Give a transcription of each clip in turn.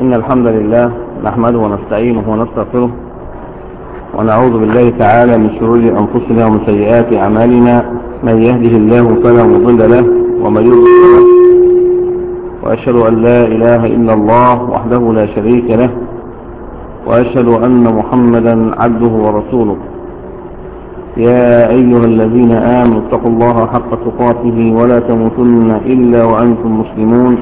إن الحمد لله نحمده ونستعينه ونستغفره ونعوذ بالله تعالى من شرور أنفسنا ومن سيئات أعمالنا. من يهده الله فلا مضل له ومن يضلل فلا هادي له. وأشهد أن لا إله إلا الله وحده لا شريك له، وأشهد أن محمدا عبده ورسوله. يا أيها الذين آمنوا اتقوا الله حق تقاته ولا تموتن إلا وأنتم مسلمون.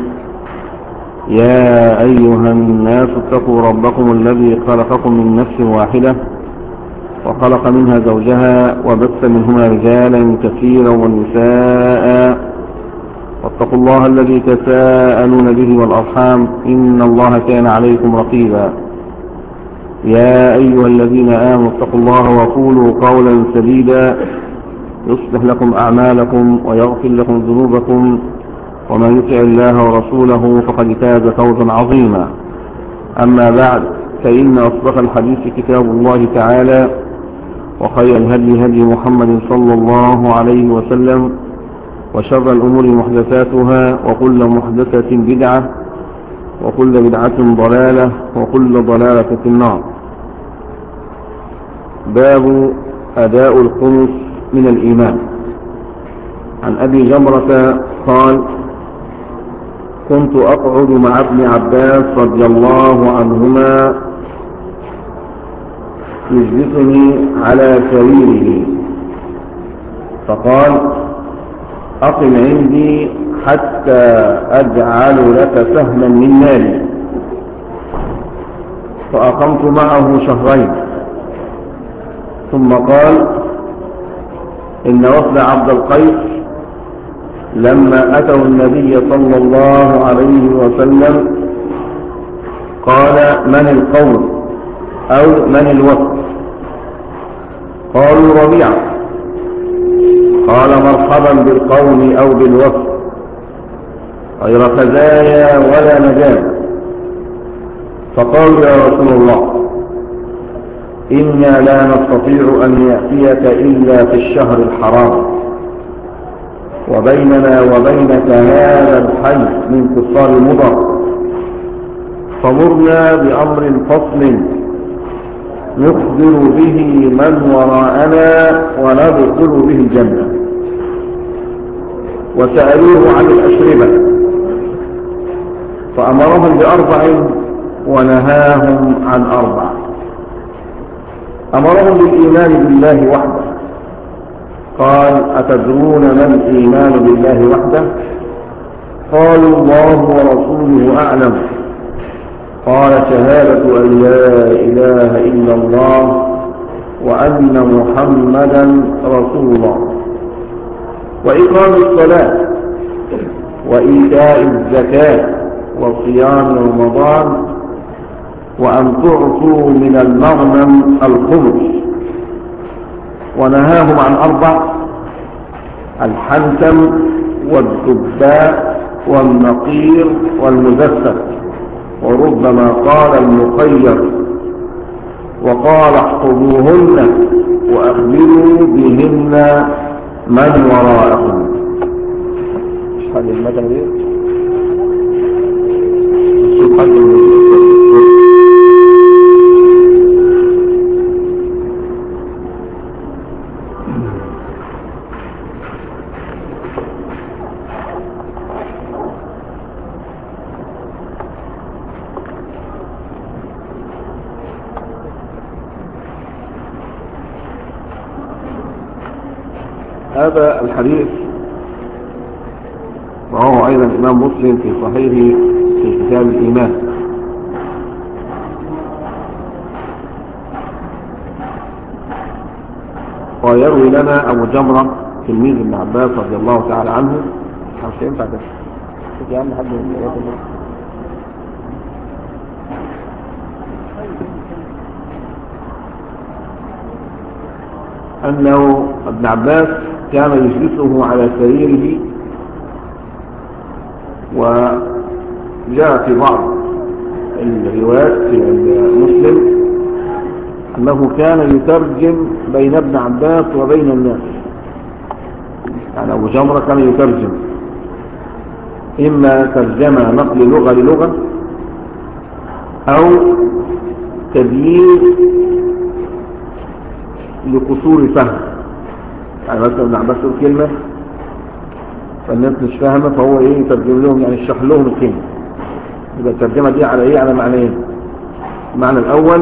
يا أيها الناس اتقوا ربكم الذي خلقكم من نفس واحدة وخلق منها زوجها وبث منهما رجالا كثيرا ونساء، واتقوا الله الذي تساءلون به والأرحام إن الله كان عليكم رقيبا. يا أيها الذين آمنوا اتقوا الله وقولوا قولا سديدا يصلح لكم أعمالكم ويغفر لكم ذنوبكم، ومن يطع الله ورسوله فقد فاز فوزا عظيما. أما بعد، فإن أصدق الحديث كتاب الله تعالى، وخير الهدي هدي محمد صلى الله عليه وسلم، وشر الأمور محدثاتها، وكل محدثة بدعة، وكل بدعة ضلالة، وكل ضلالة في النار. باب أداء الخمس من الإيمان. عن أبي جمرة قال: كنت أقعد مع ابن عباس رضي الله عنهما يجلسني على سريره فقال: أقم عندي حتى أجعل لك سهما من مالي. فأقمت معه شهرين، ثم قال: إن وفد عبد القيس لما أتوا النبي صلى الله عليه وسلم قال: من القوم أو من الوفد؟ قالوا: ربيعة. قال: مرحبا بالقوم أو بالوفد، غير خزايا ولا نجاة. فقالوا: يا رسول الله، إنا لا نستطيع أن يأتيك إلا في الشهر الحرام، وبيننا وبينك هذا الحي من قصار مضر، فمرنا بأمر فصل نخبر به من وراءنا وندخل به الجنة. وسألوه عن الأشربة فأمرهم بأربع ونهاهم عن أربع. أمرهم بالإيمان بالله وحده. قال: أتدرون ما الإيمان بالله وحده؟ قالوا: الله ورسوله أعلم. قال: شهادة أن لا إله إلا الله وأن محمدا رسول الله، وإقام الصلاة، وإيتاء الزكاة، وصيام رمضان، وأن تعطوا من المغنم الخمس. ونهاهم عن أربع: الحنتم والدباء والنقير والمزفت، وربما قال المخير. وقال: احفظوهن وأخبروا بهن من وراءكم. هذه المدنية هذا الحديث رواه أيضا الإمام مسلم في صحيحه في كتاب الإيمان. ويروي لنا أبو جمرة تلميذ ابن عباس رضي الله تعالى عنه. مش ينفع ده يا عم حد من أنه ابن عباس كان يجلسه على سريره، وجاء في بعض الروايات في مسلم أنه كان يترجم بين ابن عباس وبين الناس. يعني أبو جمرة كان يترجم، إما ترجمة نقل لغة للغة، أو تبيين لقصور فهم. يعني مثلا ابن عباس يقول كلمة فالناس مش فاهمة فهو ايه يترجم لهم، يعني يشرح لهم الكلمة. يبقى الترجمة دي على ايه؟ على معنيين. المعنى الأول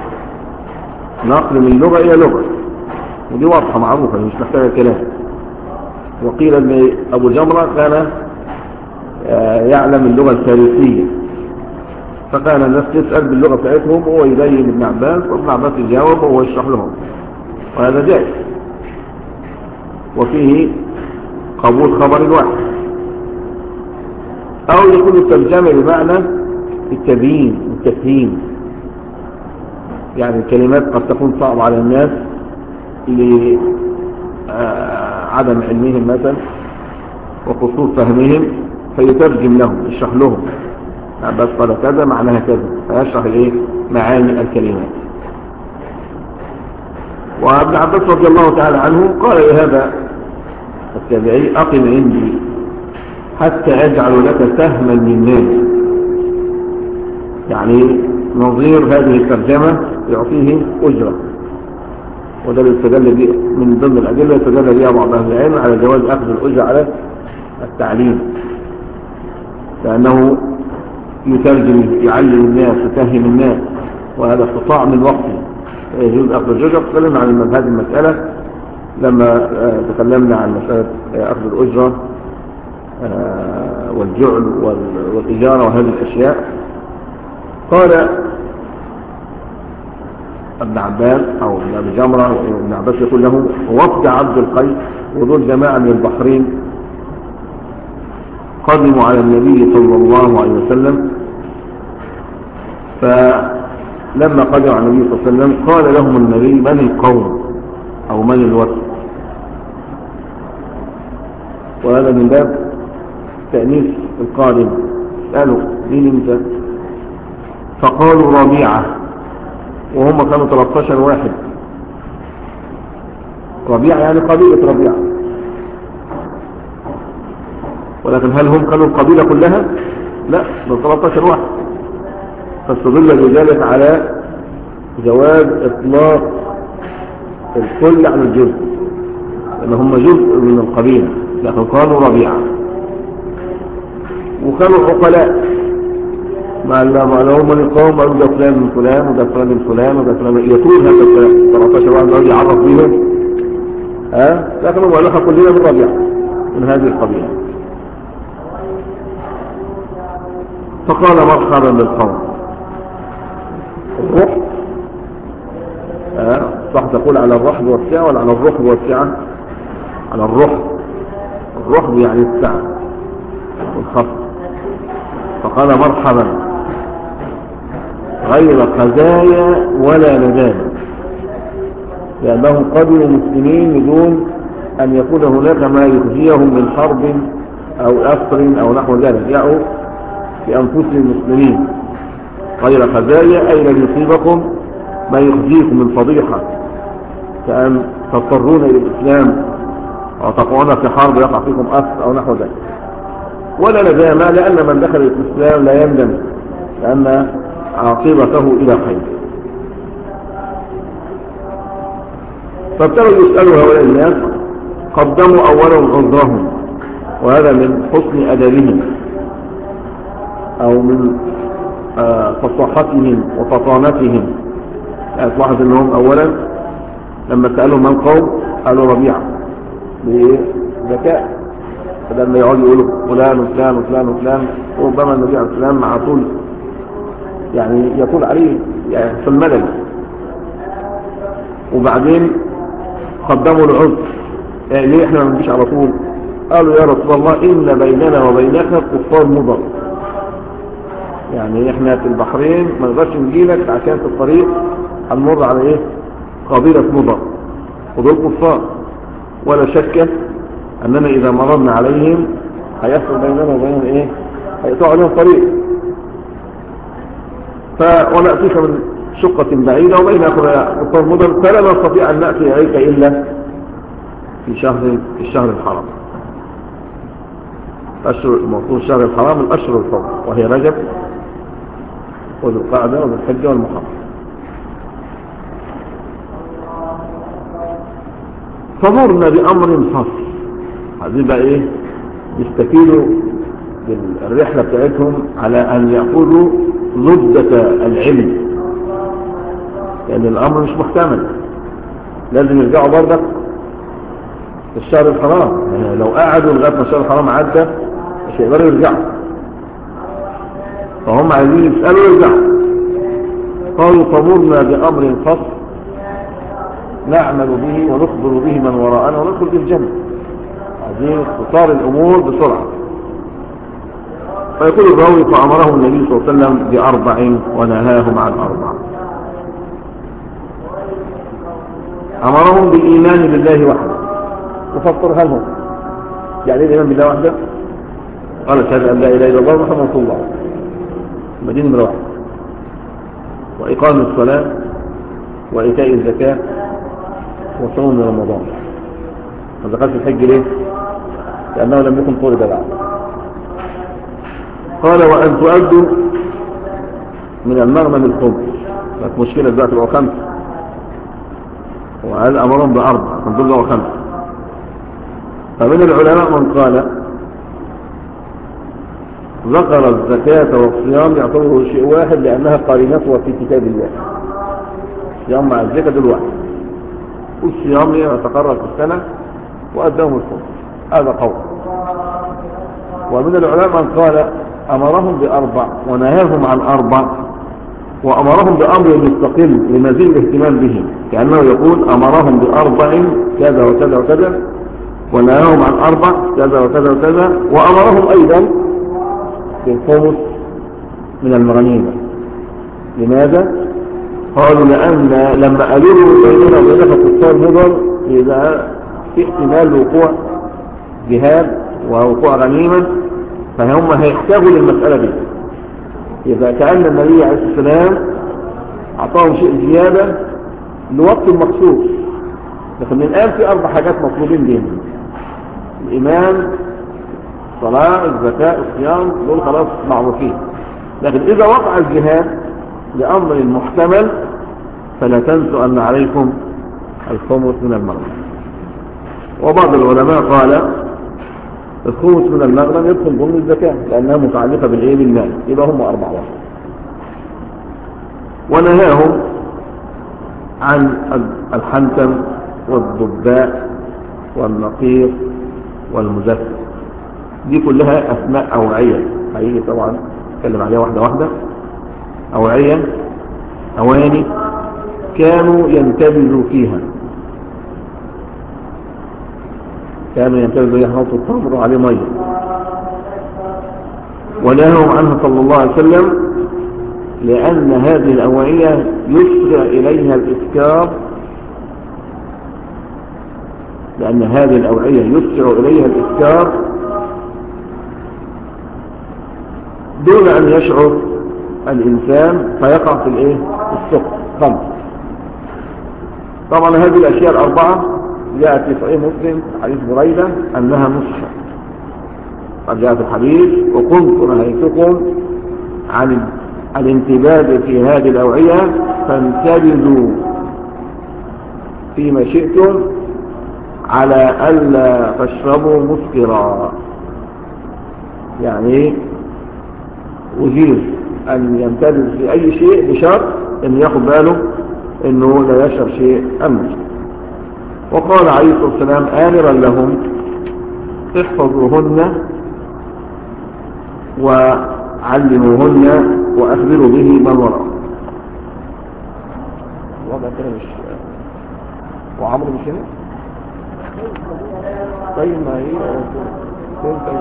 نقل من لغة إلى لغة، ودي واضحة معروفة مش محتاجة كلام. وقيل ان أبو جمرة كان يعلم اللغة الفارسية، فكان الناس تسأل باللغة بتاعتهم وهو يبين ابن عباس وابن عباس يجاوب وهو يشرح لهم، وهذا جائز وفيه قبول خبر الواحد. أو يكون الترجمة بمعنى التبيين والتفهيم، يعني الكلمات قد تكون صعبة على الناس لعدم علمهم مثلا وقصور فهمهم، فيترجم لهم يشرح لهم بس قال كذا معناها كذا، فيشرح الايه معاني الكلمات. وابن عباس رضي الله تعالى عنه قال لهذا التابعي أقم عندي حتى أجعل لك سهما للناس، يعني نظير هذه الترجمة يعطيه أجرة. وده الاستدلال به من ضمن الأدلة استدل بها بعض أهل العلم على جواز أخذ الأجرة على التعليم، لأنه يترجم يعلم الناس يفهم الناس، وهذا استطاع من وقته يجوز أخذ الأجرة. تكلمنا عن هذه المسألة لما تكلمنا عن مسألة أخذ الأجرة والجعل والإجارة وهذه الأشياء. قال ابن عباس أو ابن أبي جمرة وابن عباس يقول له وفد عبد القيس ودول جماعة من البحرين قدموا على النبي صلى الله عليه وسلم، فلما قدموا على النبي صلى الله عليه وسلم قال لهم النبي من القوم أو من الوفد، وهذا من باب تأنيث القادم. قالوا مين انت؟ فقالوا ربيعة، وهم كانوا 13 واحد. ربيعة يعني قبيلة ربيعة، ولكن هل هم كانوا القبيلة كلها؟ لا، من 13 واحد. فاستدل بذلك على جواز إطلاق الكل على الجزء، لأن هم جزء من القبيلة، لكن قالوا ربيعة. وكانوا عقلاء، ما لهم من القوم قالوا ده فلان من فلان وده فلان من فلان وده فلان، يطول هذا الكلام 13 واحد يقعد يعرف بيهم، لكن هو لها كلنا من ربيعة من هذه القبيلة. فقال مرحبا بالقوم. الرحب صح تقول على الرحب والسعة ولا على الرحب والسعة؟ على الرحب. الرحب يعني السعة والخفض. فقال مرحبا غير خزايا ولا ندامة، لأنهم قدموا مسلمين بدون أن يكون هناك ما يخزيهم من حرب أو أسر أو نحو ذلك، جاءوا بأنفسهم المسلمين. غير خزايا أي لن يصيبكم ما يخزيكم من فضيحة كأن تضطرون إلى الإسلام أو تقعون في حرب يقع فيكم أسر أو نحو ذلك. ولا ندامة لأن من دخل الإسلام لا يندم، لأن عاقبته إلى خير. فابتدوا يسألوا هؤلاء الناس، قدموا أولا عذرهم، وهذا من حسن أدبهم أو من فصاحتهم وفطانتهم. يعني تلاحظ أنهم أولا لما سألوا من قوم قالوا ربيعة بذكاء، فلما يقعدوا يقولوا فلان وفلان وفلان وفلان ربما النبي عليه السلام مع طول يعني يطول عليه يعني في الملل. وبعدين قدموا العذر، يعني ليه احنا ما نجيش على طول؟ قالوا يا رسول الله إن بيننا وبينك كفار مضر، يعني احنا في البحرين ما نقدرش نجيلك عشان في الطريق هنمر على ايه؟ قبيلة مضر ودول كفار، ولا شك اننا اذا مررنا عليهم هيحصل بيننا وبينهم ايه؟ هيقطعوا عليهم طريق، ونأتيك من شقة بعيدة وبين كفار مضر، فلا نستطيع ان نأتي اليك الا في الشهر الحرام. أشهر الموضوع الشهر الحرام الأشهر الحرم وهي رجب وذو القعدة وذو الحجة والمحرم. فمرنا بأمر فصل. هذه بقى ايه؟ يستفيدوا بالرحلة بتاعتهم على أن يأخذوا ضدة العلم، لأن الأمر مش محتمل، لازم يرجعوا برضك في الشهر الحرام. يعني لو قعدوا لغاية ما الشهر الحرام عدى مش هيقدروا يرجعوا، فهم عايزين يسألوا يرجعوا. قالوا فمرنا بأمر فصل نعمل به ونخبر به من وراءنا وندخل به الجنة. عايزين اختصار الأمور بسرعة. فيقول الراوي فأمرهم النبي صلى الله عليه وسلم بأربع ونهاهم عن أربع. أمرهم بالإيمان بالله وحده. نفسرها لهم. يعني ايه الإيمان بالله وحده؟ قال أشهد أن لا إله إلا الله محمد رسول الله. مدينة نمرة واحد. وإقام الصلاة وإيتاء الزكاة وصوم رمضان. ما دخلش الحج ليه؟ لأنه لم يكن فرض بعد. قال وأن تؤدوا من المغنم الخمس. كانت مشكلة دلوقتي بقوا خمسة، وقال أمرهم بأربعة، كان دول بقوا خمسة. فمن العلماء من قال ذكر الزكاة والصيام يعتبره شيء واحد لأنها قرينتها في كتاب الله. الصيام مع الزكاة دول واحد، والصيام يتقرر في السنة وأداهم الخمس. هذا قول. ومن العلماء من قال أمرهم بأربع ونهاهم عن أربع، وأمرهم بأمر مستقل لمزيد الاهتمام به، كأنه يقول أمرهم بأربع كذا وكذا وكذا، ونهاهم عن أربع كذا وكذا وكذا، وأمرهم أيضا بالخمس من المغنيمة. لماذا؟ قالوا لأن لما قالوا له بيننا وبينك قصار مضر إذا في احتمال وقوع جهاد ووقوع غنيمة، فهم هيحتاجوا للمسألة دي. إذا كأن النبي عليه السلام أعطاهم شيء زيادة لوقت مخصوص، لكن من الآن في أربع حاجات مطلوبين بهم: الإيمان، الصلاة، الزكاة، الصيام، دول خلاص معروفين. لكن إذا وقع الجهاد لأمر محتمل فلا تنسوا أن عليكم الخمس من المغنم. وبعض العلماء قال الخمس من المغنم يدخل ضمن الزكاة لأنها متعلقة بالإيه؟ بالمال. يبقى هم أربعة واحد. ونهاهم عن الحنتم والضباء والنقير والمزفر. دي كلها أسماء أوعية، هيجي طبعا نتكلم عليها واحدة واحدة. أوعية، أواني كانوا ينتبذوا فيها، كانوا ينتبذوا يحنطوا التمر وعليه مية. ونهاهم عنها صلى الله عليه وسلم لأن هذه الأوعية يسرع إليها الإسكار، لأن هذه الأوعية يسرع إليها الإسكار دون أن يشعر الإنسان فيقع في الإيه؟ السكر خمس. طبعا هذه الأشياء الأربعة جاءت في صحيح مسلم حديث بريدة أنها نصحة. قد جاء في الحديث وكنت نهيتكم عن الانتباه في هذه الأوعية فانتبذوا فيما شئتم على ألا تشربوا مسكرا. يعني أجيز أن ينتبذ في أي شيء بشرط أن ياخد باله أنه لا يشرب شيء أمس. وقال عليه الصلاة والسلام آمرا لهم احفظوهن وعلموهن وأخبروا به من وراء. الوضع كده مش وعمرو مش هنا. طيب ما هي فين؟ طيب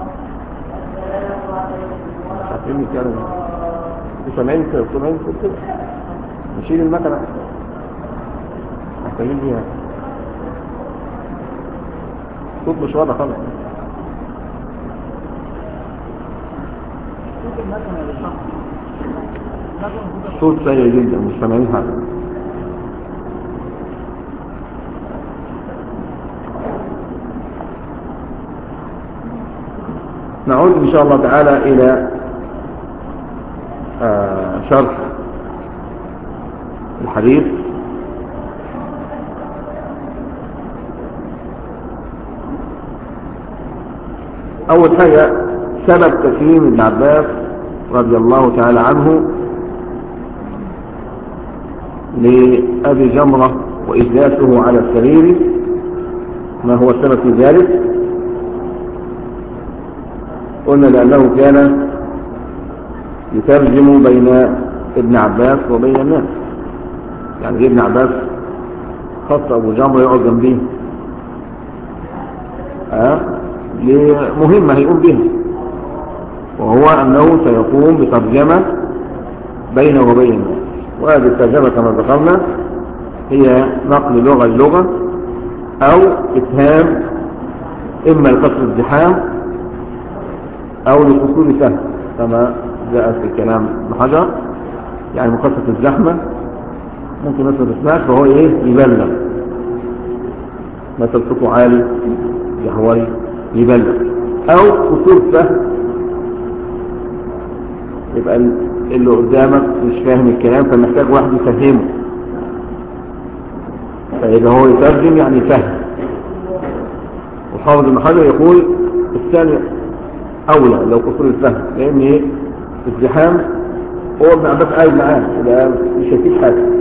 مش عارفين نتكلم. سامعين كده نشيل المكنة محتاجين فيها صوت مش واضح خالص. صوت سيء جدا، مش سامعين حاجة. نعود إن شاء الله تعالى إلى شرح الحديث. أول حاجة سبب تسليم ابن عباس رضي الله تعالى عنه لأبي جمرة وإجلاسه على السرير، ما هو السبب في ذلك؟ قلنا لأنه كان يترجم بين ابن عباس وبين الناس، يعني ابن عباس خط أبو جمرة يقعد جنبيه لمهمة هيقوم بها، وهو أنه سيقوم بترجمة بينه وبين الناس. وهذه الترجمة كما ذكرنا هي نقل لغة للغة أو إفهام، إما لقصر الزحام أو لحصول فهم كما جاء في كلام ابن حجر، يعني مقصة الزحمة ممكن مثل الإسناد فهو يبلغ، مثل صوته عالي جهوري يبلغ، أو قصور فهم، يبقى اللي قدامك مش فاهم الكلام فمحتاج واحد يفهمه، فإذا هو يترجم يعني فهم. وحافظ ابن حجر يقول الثاني أولى لو قصور الفهم، لأن الزحام هو ابن عباس قاعد معاه يبقى مش هيفيد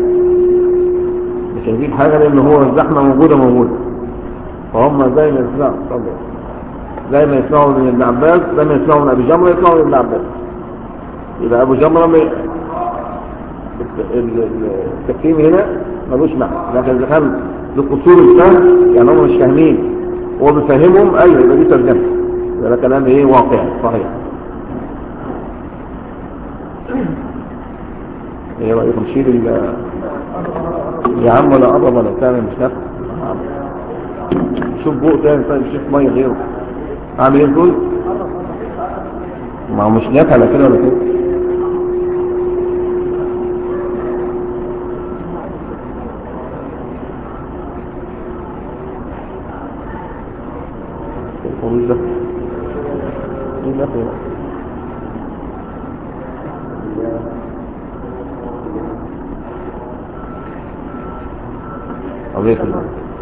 حاجة لأن هو الزحمة موجودة، فهم زي ما يسمعوا من ابن عباس، زي ما يسمعوا من أبي جمرة يسمعوا من ابن عباس. يبقى أبو جمرة التكريم هنا ملوش معنى، لكن الزحام لقصور الفهم يعني هم مش فاهمين هو بيفهمهم، أيوة يبقى دي ترجمة، ده كلام واقع صحيح. ايه رأيكم نشيل يا عم ولا قرب ولا بتاع مش نافع، شوف بوق تاني طيب شوف ميه غيره، اعمل ايه دول؟ ما هو مش نافع لا كده ولا كده. الخروج ده ايه نافع قضية الله.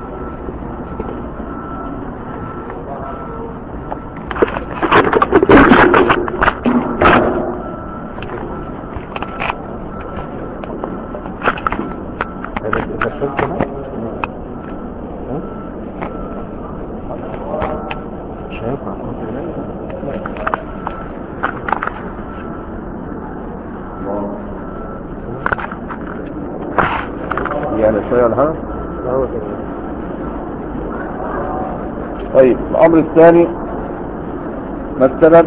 يعني شوية ولا حاجة؟ طيب الأمر الثاني ما السبب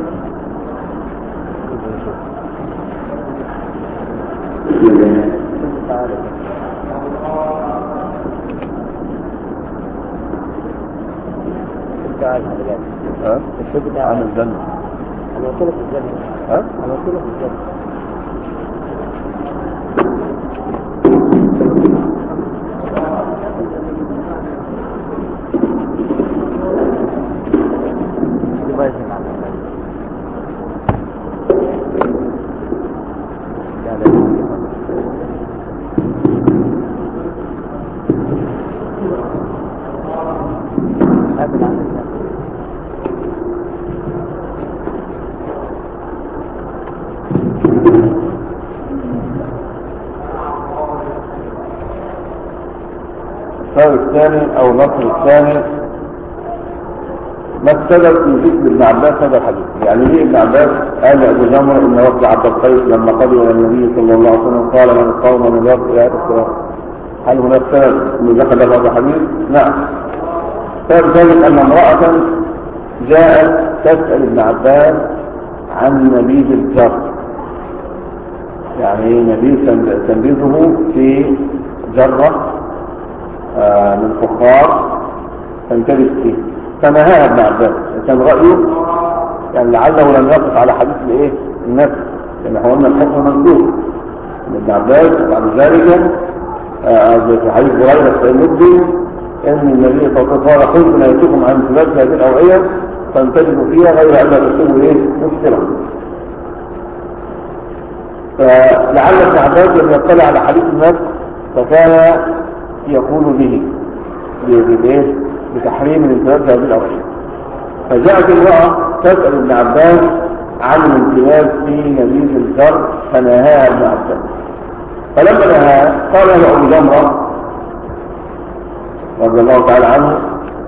عن الجنة؟ أنا قلت لك الجنة. أنا قلت لك الجنة. السبب الثاني او النصر الثاني ما السبب في ذكر ابن عباس هذا الحديث؟ يعني ليه ابن عباس قال ابو جمرة ان وفد عبد القيس لما قدم الى النبي صلى الله عليه وسلم قال من القوم من الوفد يا السلام، هل هناك سبب انه ذكر هذا الحديث؟ نعم. سبب ذلك ان امرأة جاءت تسأل ابن عباس عن نبيذ الجر، يعني نبيذ تنبيذه في جرة من فخار تنتبه فيه، فنهاها ابن عباس. كان رأيه يعني لعله لم يقف على حديث النفس، لأن قلنا الحكم منسوخ. ابن عباس بعد ذلك في حديث هريرة في مسلم ان النبي صلى الله عليه وسلم قال قلت نهيتكم عن ثلاث هذه الأوعية فانتجدوا فيها غير أن لا تكتبوا مسكرا. فلعل ابن عباس لم يطلع على حديث النفس فكان يقول به بتحريم الامتناز بهذه الأوعية. فجاءت امرأة تسأل ابن عباس عن الامتناز في نبيذ الزر فنهاها ابن عباس. فلما نهاها قال له أبو جمرة رضي الله تعالى عنه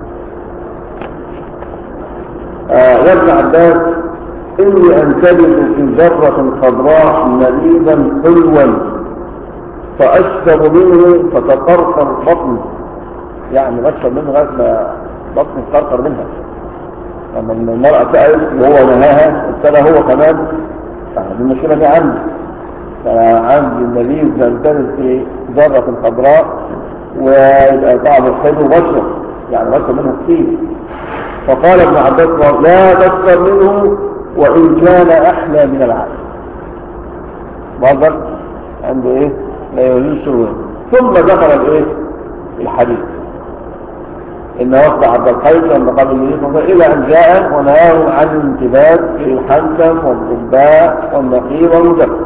يا ابن عباس إني أنتبه في ذرة خضراء نبيذا حلوا فأشرب منه فتقرقر بطني، يعني بشرب منه لغاية ما بطني تقرقر منها. لما المرأة سألت وهو نهاها ابتدى هو كمان المشكلة دي عندي، فعندي النبيذ بنتبه في ذرة خضراء ويبقى طعمه حلو بشرب، يعني بشرب منه كتير. فقال ابن عباس لا تشرب منه وإن كان أحلى من العسل. برضك عنده إيه؟ لا يوجد شروط. ثم ذكر الحديث إن وقت عبد القيس لما قال النبي إلى أن جاء ونهاه عن الانتباه في الحنتم والضباء والنقير والمجفف،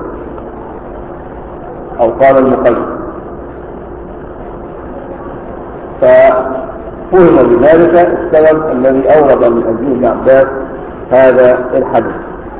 أو قال المقيد. ففهم بذلك السبب الذي أورد من أجله ابن عباس هذا الحديث.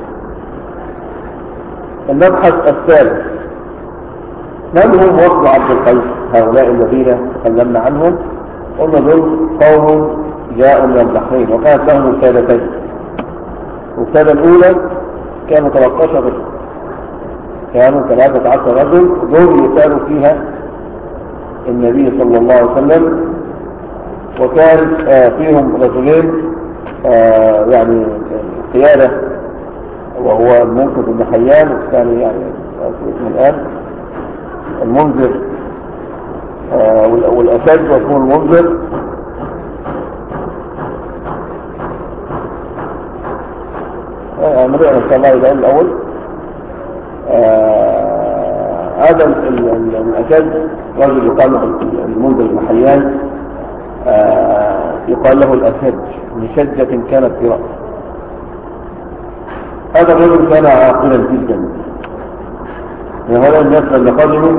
المبحث الثالث: من هم وفد عبد القيس هؤلاء الذين تكلمنا عنهم؟ قلنا دول قوم جاءوا من البحرين وكانت لهم وسادتين. الوسادة الأولى كانوا 13 رجل، كانوا 13 رجل دول يسالوا فيها النبي صلى الله عليه وسلم، وكان فيهم رجلين يعني قيادة، وهو المنقذ بن حيان، والثاني يعني اسمه الآن المنذر، والأسد واسمه المنذر. نبدأ إن شاء الله إلى الأول. هذا الأسد رجل يقال له المنذر بن حيان، يقال له الأسد لشجة كانت في رأسه. هذا الرجل كان عاقلا جدا. من هؤلاء الناس لما قدموا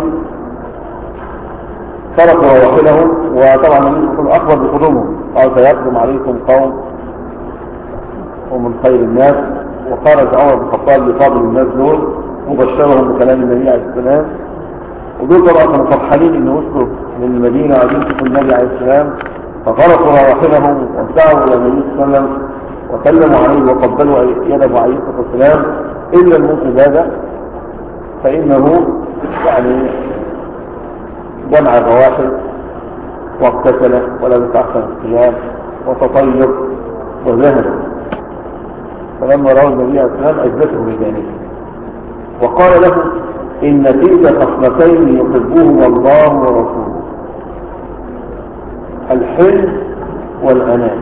تركوا رواحلهم، وطبعا النبي يكون أخبر بقدومهم قال سيقدم عليكم قوم ومن خير الناس، وخرج عمر بن الخطاب لقابل الناس دول مبشرهم بكلام النبي عليه السلام. ودول طبعا كانوا فرحانين ان وصلوا من المدينه وعايزين يشوفوا النبي عليه السلام، فغرقوا رواحلهم وانتهوا الى النبي صلى الله عليه وسلم وسلموا عليه وقبلوا يده عليه الصلاه والسلام، الا المنقذ هذا فانه يعني جمع الرواحل واغتسل ولبس احسن الثياب وتطيب وذهب. فلما رأوا النبي عليه السلام أجلسه بجانبه وقال له إن فيك خصلتين يحبهما الله ورسوله: الحلم والأمان.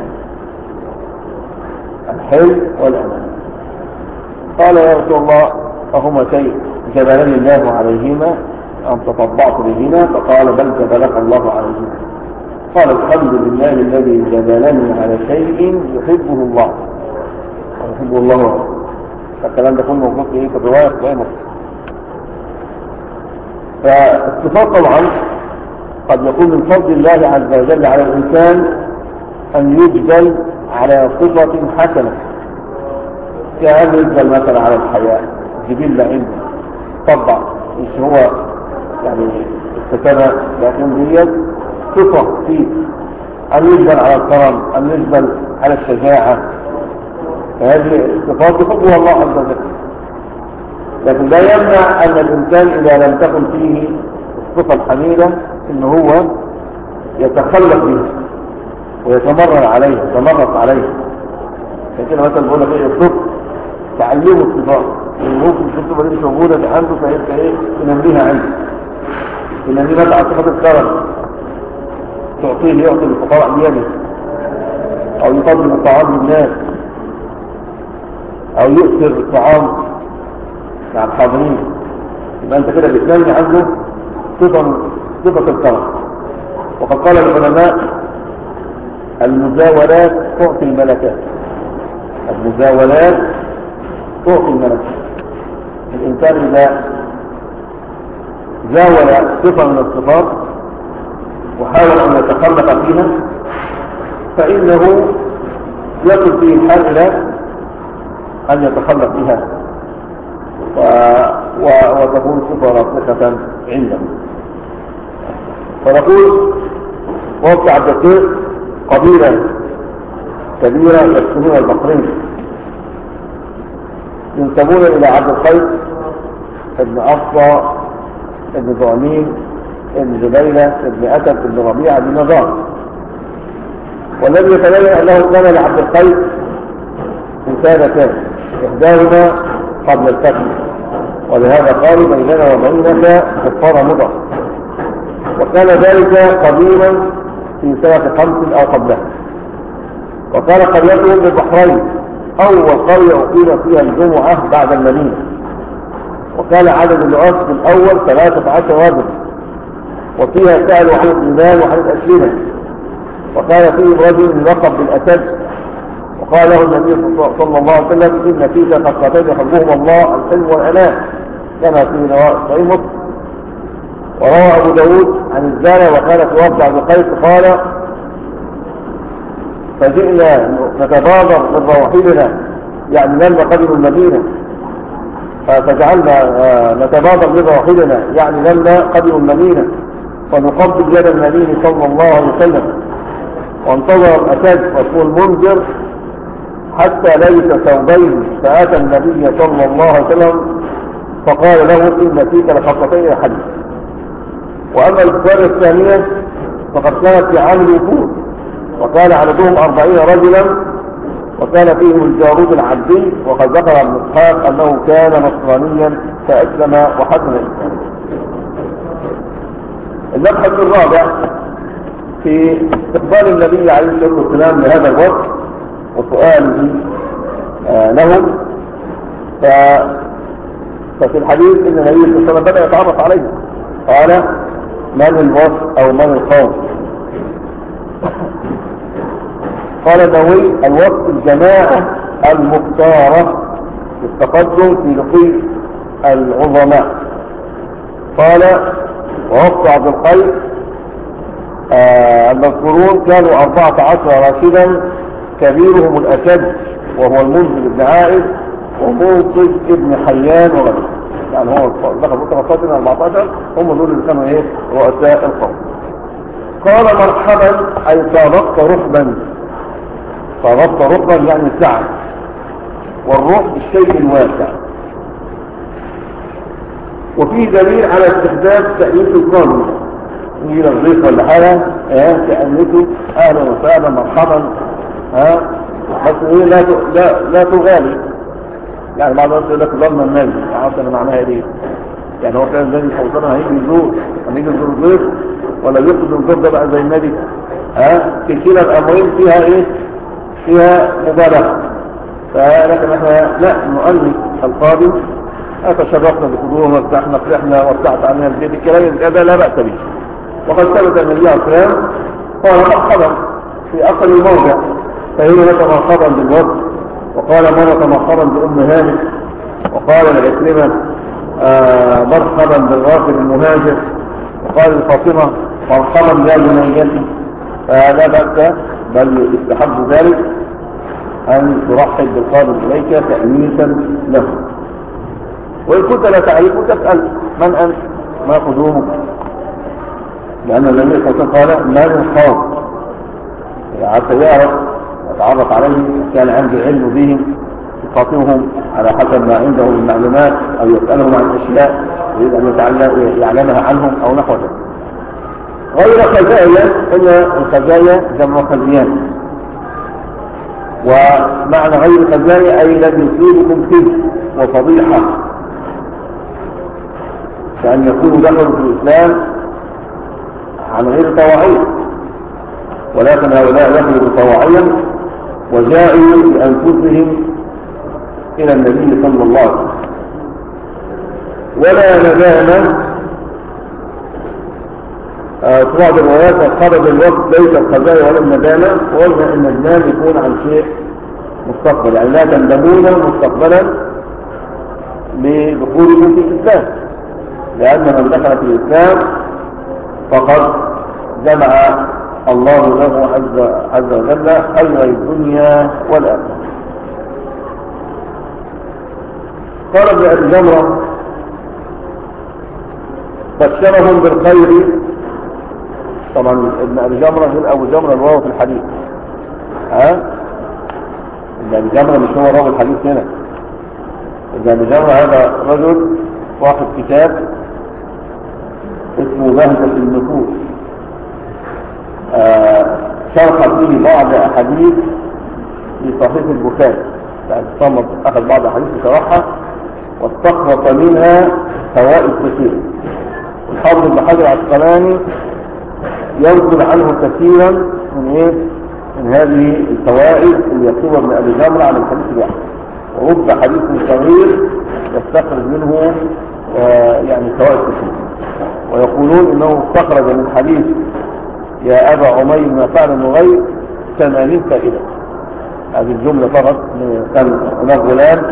الحلم والأمان. قال يا رسول الله أهما شيء جبلني الله عليهما أم تطبعت بهما؟ فقال بل جبلك الله عليهما. قال الحمد لله الذي جبلني على شيء يحبه الله ويحبه الله ورسوله. فالكلام ده كله موجود في الرواية صحيحة مسلم. فالصفات طبعا قد يكون من فضل الله عز وجل على الإنسان أن يجبل على صفة حسنة، كأن يجبل مثلا على الحياء، جبلة عنده طبع، مش هو يعني الكتابة لكن هي صفة فيه. أن يجبل على الكرم، أن يجبل على الشجاعة، فهذه الصفات يحبها الله عز وجل. لكن لا يمنع أن الإنسان إذا لم تكن فيه الصفة الحميدة إن هو يتخلق بها ويتمرن عليها، يتمرس عليها. لكن مثلا بقول لك الصفة تعلمه الصفات، ممكن الصفة دي مش موجودة عنده فيبقى ينميها عنده، ينميها على صفة الكرم، تعطيه يعطي الفقراء بيده، أو يقدم الطعام للناس، أو يؤثر الطعام مع الحاضرين. يبقى أنت كده بتنمي عنده صفة الكرم. وقد قال العلماء المزاولات تعطي الملكات. المزاولات تعطي الملكات. الإنسان إذا زاول صفة من الصفات وحاول أن يتخلق فيها فإنه يصل فيه الحال إلى أن يتخلق بها وتكون صفة راسخة عنده. ونقول وفد عبد القيس قبيلة كبيرة يسكنون البحرين ينسبون إلى عبد القيس ابن أفصى ابن ضعمين ابن جبيلة ابن أسد ابن ربيعة بن نضار. والذي يتبين أنه كان لعبد القيس إنسانتان إحداهما قبل الفتح، ولهذا قالوا بيننا وبينك كفار مضر، وكان ذلك قديما في سنة 5 أو قبلها. وكان قريتهم بالبحرين أول قرية أقيم فيها الجمعة بعد المدينة، وكان عدد الأسد الأول 13 رجل، وفيها سألوا عن الإيمان وعن الأسلمة. وكان فيهم رجل يلقب بالأسد، وقال له النبي صلى الله عليه وسلم إن فيك خصلتين يحبهما الله الحلم والأناة، كما في صحيح مسلم. وروى أبو داود عن الزانة وكان في وفد عبد القيس قال فجئنا نتبادر من رواحلنا، يعني لما قدموا المدينة فجعلنا نتبادر من رواحلنا، يعني لما قدموا المدينة فنقبل يد النبي صلى الله عليه وسلم. وانتظر الأسد رسول منذر حتى ليس ثوبين، فأتى النبي صلى الله عليه وسلم فقال له إن فيك لخطتين يا حديث. وأما الرسالة الثانية فقد كانت في عام الوفود، وكان عددهم 40 رجلا، وكان فيهم الجارود العبدي، وقد ذكر ابن إسحاق أنه كان نصرانيا فأسلم وحسن الإسلام. المبحث الرابع في استقبال النبي عليه الصلاة والسلام لهذا الوقت وسؤاله لهم. ففي الحديث ان النبي صلى الله عليه وسلم بدأ يتعرف عليه، قال من الوفد او من القوم؟ قال النووي الوفد الجماعة المختارة للتقدم في لقي العظماء. قال ووفد عبد القيس المذكورون كانوا 14 راشدا، كبيرهم الأسد وهو المنذر بن عائد ومنصف ابن حيان وغيره، يعني هو لقب 13 14 هم دول اللي كانوا رؤساء القوم. قال مرحبا أي صادقت رحبا، صادقت رحبا يعني سعة، والرحب الشيء الواسع. وفيه دليل على استخدام تأنيث القانون، يجي الضيف ولا حاجة تأنثه أهلا وسهلا مرحبا، بس ايه لا تغالي، يعني بعض الناس يقول لك ظن النبي، ما اعرفش انا معناها ايه. يعني هو كان النبي صلى الله عليه وسلم هيجي يزور، هنيجي نزور الضيف ولا يقصد الضيف ده بقى زي النبي؟ في كلا الامرين فيها ايه؟ فيها مبالغه. فلكن احنا لا نؤنس القادم، تشرفنا بحضورنا وارتحنا فرحنا وارتحت عنها البيت، الكلام هذا لا بأس به. وقد ثبت النبي عليه الصلاه والسلام قال مرحبا في اقل الموضع، فهي لك مرحبا بالوفد، وقال مرة مرحبا بأم هانئ، وقال لعكرمة مرحبا بالراكب المهاجر، وقال لفاطمة مرحبا يا بنيتي. فلا بأس بل يستحب ذلك أن ترحب بالقادم إليك تأنيسا له. وإن كنت لا تعرفه تسأل من أنت ما قدومك، لأن النبي صلى الله عليه وسلم قال من القوم، حتى يعرف يتعرف عليهم، كان عنده علم بهم يخاطبهم على حسب ما عنده من معلومات، أو يسألهم عن أشياء يريد أن يعلمها عنهم أو نحو ذلك. غير خزايا، إن الخزايا جمع خزيان، ومعنى غير خزايا أي لم يصيبكم خزي وفضيحة، كأن يكونوا دخلوا في الإسلام عن غير طواعية، ولكن هؤلاء دخلوا بطواعية وجاءوا بأنفسهم إلى النبي صلى الله عليه وسلم. ولا ندامة، في بعض الروايات خرج الوقت ليس الخزايا ولا الندامة، وقلنا ان الندام يكون عن شيء مستقبل، يعني لا تندمون مستقبلا بدخولكم في الإسلام، لأن من دخل في الإسلام فقد جمع الله له عز وجل خير الدنيا والآخرة. قال ابن أبي جمرة بشرهم بالخير. طبعا ابن أبي جمرة من أبو جمرة الواو في الحديث. ابن أبي جمرة مش هو راوي الحديث هنا. ابن أبي جمرة هذا رجل صاحب كتاب اسمه بهجة النفوس، شرح فيه بعض أحاديث في صحيح البخاري، يعني صمت أخذ بعض أحاديث شرحها واستخلص منها فوائد كثيرة. الحافظ ابن حجر العسقلاني ينقل عنه كثيرا من هذه الفوائد اللي يكتبها ابن أبي جمرة عن الحديث الواحد، ورب حديث صغير يستخرج منه يعني فوائد كثيرة. ويقولون انه استخرج من حديث يا ابا عمير ما فعل النغير 80 فائدة. هذه الجملة فقط. كان هناك غلام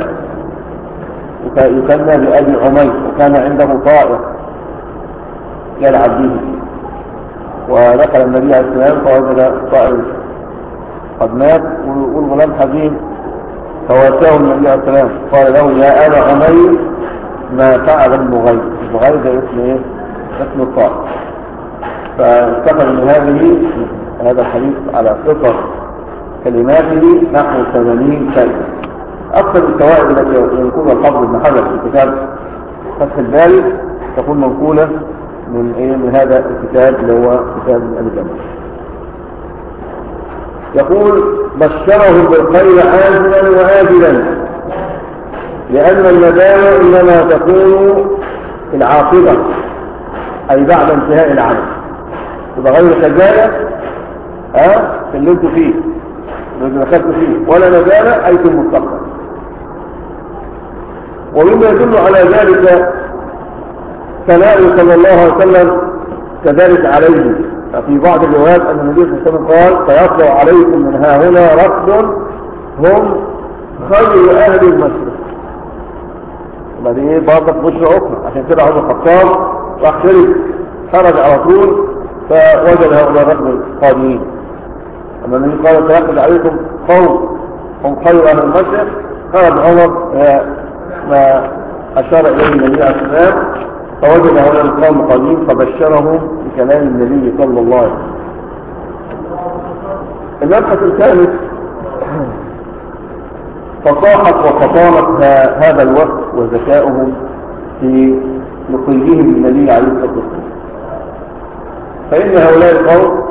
يسمى بأبي عمير، وكان عنده طائر يلعب به، ودخل النبي عليه السلام فوجد طائر قد مات والغلام حزين، فواساه النبي عليه السلام قال له يا أبا عمير ما فعل النغير. النغير ده اسم اسم الطائر. فاستخدم من هذا الحديث على قصر كلماته نحو 80 فائدة. أكثر الفوائد التي ينقلها الحافظ ابن حجر في كتاب فتح الباري تكون منقولة من هذا الكتاب اللي هو كتاب ابن أبي جمرة. يقول بشرهم بالخير عاجلا وآجلا، لأن الندامة إنما تكون في العاقبة، أي بعد انتهاء العمل. تبقى غير خزايا في اللي انتوا فيه اللي دخلتوا فيه، ولا ندامة أي في المستقبل. ومما يدل على ذلك ثناؤه صلى الله عليه وسلم كذلك عليه. ففي بعض الروايات أن النبي صلى الله عليه وسلم قال سيطلع عليكم من ها هنا ركب هم خير أهل المشرق. وبعدين برضه بشرى أخرى. عشان كده عمر الخطاب راح خرج على طول فوجد هؤلاء الركب القادمين. أما النبي قال سيخرج عليكم قوم هم خير أهل المشرق، خرج عمر ما أشار إليه النبي عليه السلام فوجد هؤلاء القوم القادمين فبشرهم بكلام النبي صلى الله عليه وسلم. المبحث الثالث فصاحت وفطانت هذا الوقت وذكاؤهم في لقيهم النبي عليه الصلاة والسلام. فإن هؤلاء القوم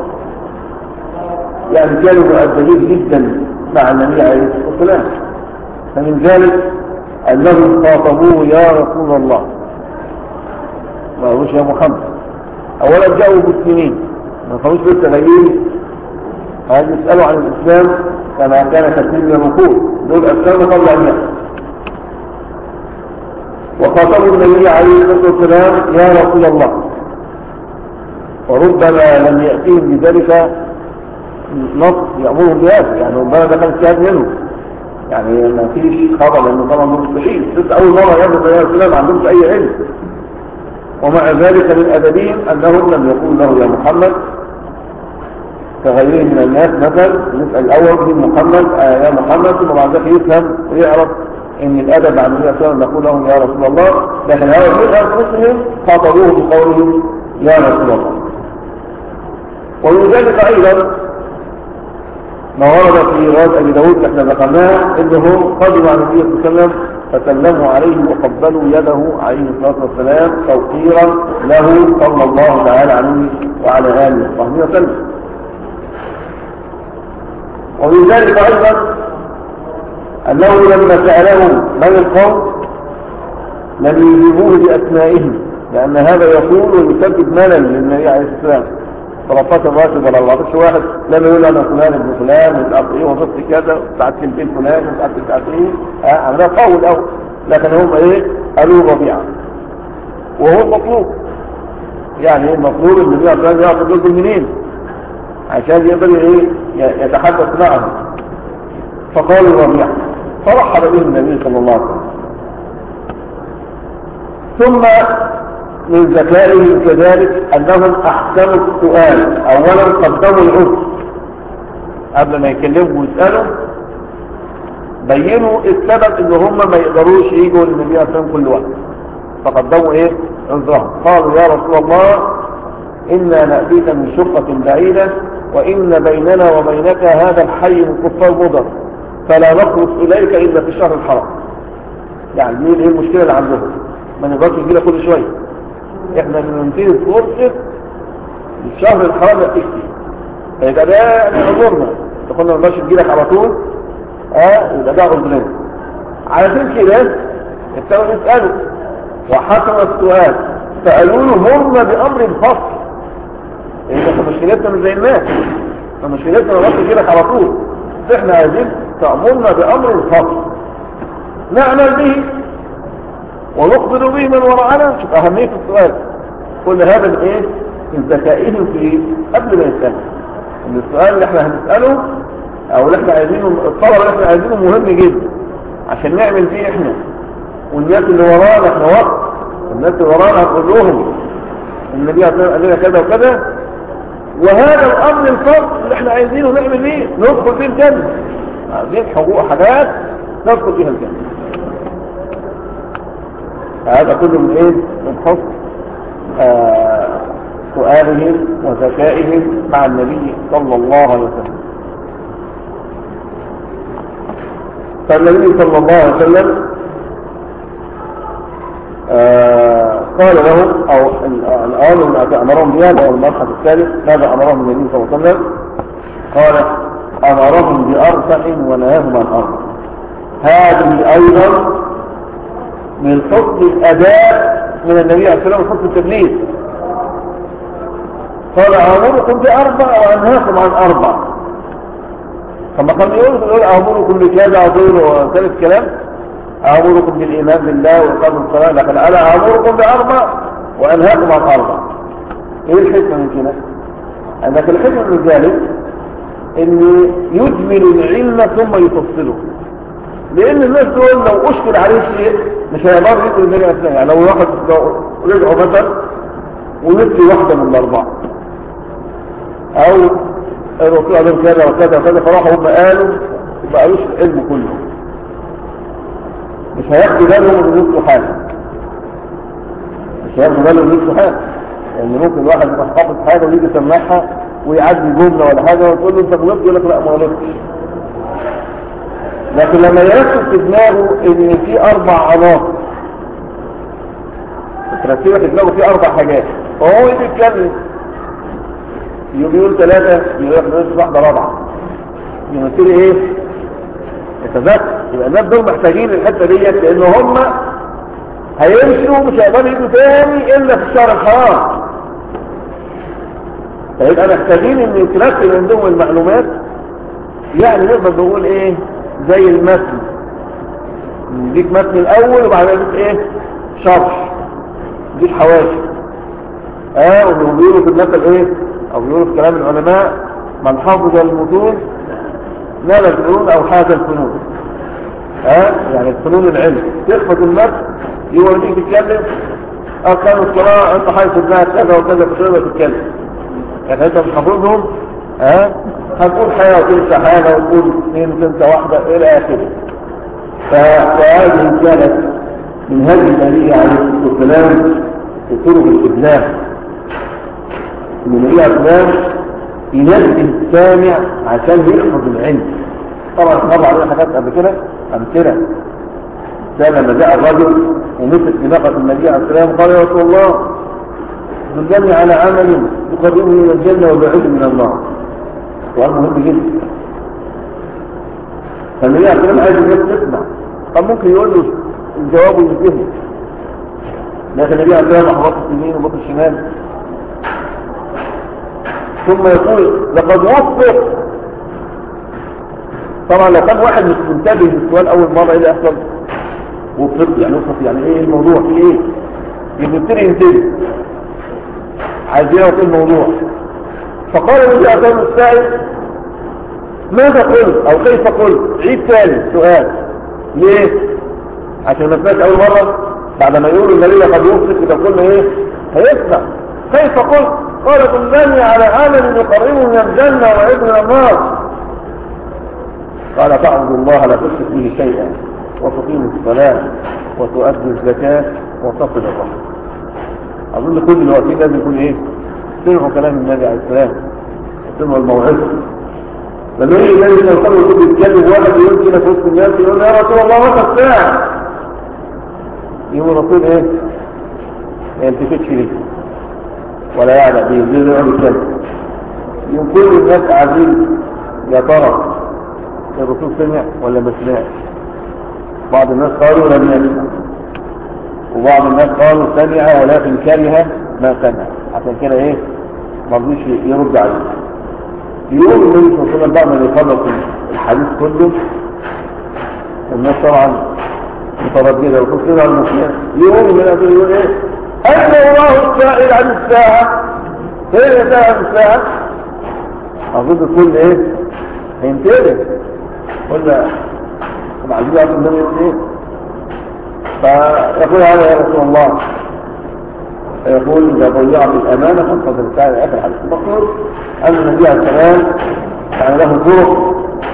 يعني كانوا مؤدبين جدا مع النبي عليه الصلاة والسلام. فمن ذلك أنهم خاطبوه يا رسول الله، ما قالوش يا محمد. أولا جاءوا مسلمين ما قالوش لسه غيرين يسألوا عن الإسلام كما كان كثير من الوقود، دول أسلاموا قبل أن يأتوا. وخاطبوا النبي عليه الصلاة والسلام يا رسول الله، وربما لم يأتيهم بذلك نص يأمرهم بهذا، يعني ربما ده كان اجتهاد منه، يعني ما فيش خبر لأنه طبعا مستحيل لسه أول مرة يأتوا النبي عليه السلام ما عندهمش أي علم. ومع ذلك من أدبهم أنهم لم يقولوا له يا محمد كغيره من الناس. مثلا نسأل الأول من محمد يا محمد، ثم بعد ذلك يفهم ويعرف ان الأدب عن النبي صلى الله عليه وسلم نقول لهم يا رسول الله. لكن هؤلاء أنفسهم خاطبوه بقولهم يا رسول الله. ومن ذلك أيضا ما ورد في رواية أبي داود احنا ذكرناها انهم قدموا على النبي صلى الله عليه وسلم فسلموا عليه وقبلوا يده عليه الصلاة والسلام توقيرا له صلى الله تعالى عليه وعلى آله وصحبه وسلم. ومن ذلك أيضا أنه لما سألهم من القوم لم يجيبوه بأسمائهم، لأن هذا يقول ويسبب ملل للنبي عليه السلام. 13 راشد ولا 14 واحد لما يقول أنا فلان ابن فلان وتعرف إيه وضبط كذا وتعرف كلمتين فلان وتعرف إيه عملها قوي الأول. لكن هم قالوا ربيعة وهو المطلوب، يعني المطلوب ان النبي عليه الصلاه ياخذ دول منين عشان يقدر يتحدث معهم. فقالوا ربيعة فرحب به النبي صلى الله عليه وسلم. ثم من ذكائهم كذلك أنهم أحسنوا السؤال. أولا قدموا العذر قبل ما يكلموا ويسألوا، بينوا السبب ان هم ما يقدروش يجوا للنبي صلى الله عليه وسلم كل وقت، فقدموا ايه؟ عذرهم. قالوا يا رسول الله إنا نأتيك من شقة بعيدة وإن بيننا وبينك هذا الحي من كفار مضر، فلا نخلص إليك إلا في الشهر الحرام. يعني ايه المشكلة اللي عندهم؟ ما نقدرش نجيلك كل شوية، احنا ننتهي فرصة الشهر الحرام يأتيك فيه، فيبقى ده يعني عذرنا، فقلنا ما نقدرش نجيلك على طول، يبقى ده عذرنا. عايزين كده ابتدوا يسألوا وحسن السؤال، فقالوا له مرنا بأمر الفصل. احنا مشكلتنا مش زي الناس، مشكلتنا ما نقدرش نجيلك على طول، احنا عايزين تأمرنا بأمر الفصل نعمل به ونخبر به من وراءنا. شوف أهمية السؤال. كل هذا من ايه؟ من ذكائهم في قبل ما يسألوا، ان السؤال اللي احنا هنسأله او اللي احنا عايزينه، الطلب اللي احنا عايزينه مهم جدا عشان نعمل بيه احنا والناس اللي ورانا. احنا وقت الناس اللي ورانا هنقول لهم النبي قال لنا كذا وكذا، وهذا الامر الفرق اللي احنا عايزينه نعمل بيه ندخل فيه الجنة. عايزين حقوق حاجات ندخل فيها الجنة. هذا كله من ايه؟ من حسن سؤالهم وذكائهم مع النبي صلى الله عليه وسلم. فالنبي صلى الله عليه وسلم قال لهم، او الآن التي امرهم بها او المرحلة الثالث ماذا امرهم النبي صلى الله عليه وسلم؟ قال امرهم بأربع ونهاهم عن أربع. هذه ايضا من حسن الاداء من النبي عليه الصلاة والسلام، حسن التبليغ. قال امركم بأربع وانهاكم عن أربع. فما كان يقول امركم بكذا وثالث كلام امركم بالايمان بالله واقام الصلاه، لكن انا امركم بأربع وانهاكم عن أربع. ايه الحكمه من كده؟ انك الحكمه من ذلك ان يجمل العلم ثم يفصله، لان الناس دول لو اشكل عليه شيء مش هيقدروا يدخلوا الدنيا اثنين. يعني لو واحد رجعوا مثلا ونسي واحده من الاربعه، او الرسول قال كذا وكذا وكذا، فراحوا هم قالوا ما قالوش العلم كله، مش هياخدوا بالهم من نصف حاجه، مش هياخدوا بالهم من نصف حاجه. يعني ممكن واحد يبقى حافظ حاجه ويجي يسمعها ويعدي جمله ولا حاجه وتقول له انت غلطت، يقول لك لا ما غلطتش. لكن لما يركز في دماغه ان في اربع عناصر، تركيبه في دماغه في اربع حاجات، فهو يجي يتكلم يقول ثلاثه يقول واحده رابعه، يمثل ايه؟ يتذكر. يبقى الناس دول محتاجين الحته ديت، لان هم هيمشوا مش هيقدروا يجوا تاني الا في الشهر الحرام. فيبقى محتاجين ان يترتب عندهم المعلومات. يعني نقدر نقول ايه؟ زي المتن، نديك متن الاول وبعدين نديك ايه؟ شرح، نديك حواشي. وبيقولوا في المثل ايه؟ او بيقولوا في كلام العلماء من حافظ المتون نال الفنون او حاز الفنون. يعني الفنون العلم تحفظ المتن يوريك تتكلم اركان الصلاه انت حافظ انها كذا وكذا بتقدر تتكلم. يعني انت مش حافظهم هتقول حاجه وتنسى حاجه وتقول اثنين تنسى واحده الى اخره. فهذه كانت من هذه النبي عليه الصلاه والسلام في طرق الابلاغ. النبي عليه الصلاه ينبه السامع عشان يحفظ العلم. طبعا مر علينا حاجات قبل كده امثله. لما جاء الرجل ومسك بناقه النبي عليه السلام قال يا رسول الله دلني على عمل يقربني من الجنه ويبعدني من النار. سؤال مهم جدا. فالنبي عليه السلام عايز الناس تسمع. طب ممكن يقول له الجواب وينتهي، لكن النبي عليه السلام احبط اليمين وبط الشمال، ثم يقول لقد وفق. طبعا لو كان واحد مش منتبه للسؤال اول مره ايه اللي يحصل؟ وفق يعني وفق يعني ايه الموضوع في ايه؟ يبتدي ينتبه عايز يعرف الموضوع. فقال النبي عليه الصلاه والسلام ماذا قلت او كيف قلت؟ عيد ثاني سؤال. ليه؟ عشان ما سمعتش اول مره. بعد ما يقولوا النبي قد يوفق يبقى قلنا ايه؟ هيسمع. كيف قلت؟ قال دلني على عمل يقربه من الجنة ويبعد من النار. قال تعبد الله لا تشرك به شيئا وتقيم الصلاة وتؤدي الزكاة وتصل الرحم. أظن كل الوقتين لازم يكون إيه؟ سمعوا كلام النبي عليه السلام، سمعوا الموعظة. لما يجي النبي صلى الله عليه وسلم يكون يتكلم واحد يقول كده في وسط الناس يقول يا رسول الله متى الساعة؟ يقول الرسول إيه؟ ما يلتفتش ليه ولا يعلق بيه زي يقول الكلام. يقول كل الناس قاعدين يا ترى الرسول سمع ولا ما سمعش؟ بعض الناس قالوا لم يسمع، وبعض الناس قالوا سمع ولكن كره ما سمع، عشان كده ايه ما رضيش يرد عليه. يقول النبي صلى الله عليه وسلم بعد ما يخلص الحديث كله الناس طبعا متردده الرسول سمع المسلم، يقول من قبل يقول ايه؟ أين الله السائل عن الساعة؟ فين ساعة عن الساعة؟ أظن الكل ايه؟ هينتبه قلنا طبعا عايزين يعرفوا النبي يقول ايه. فيقول هذا يا رسول الله، فيقول اذا ضيعت الامانه فانتظر الساعه الى اخر الحديث. المقصود ان النبي عليه السلام كان له طرق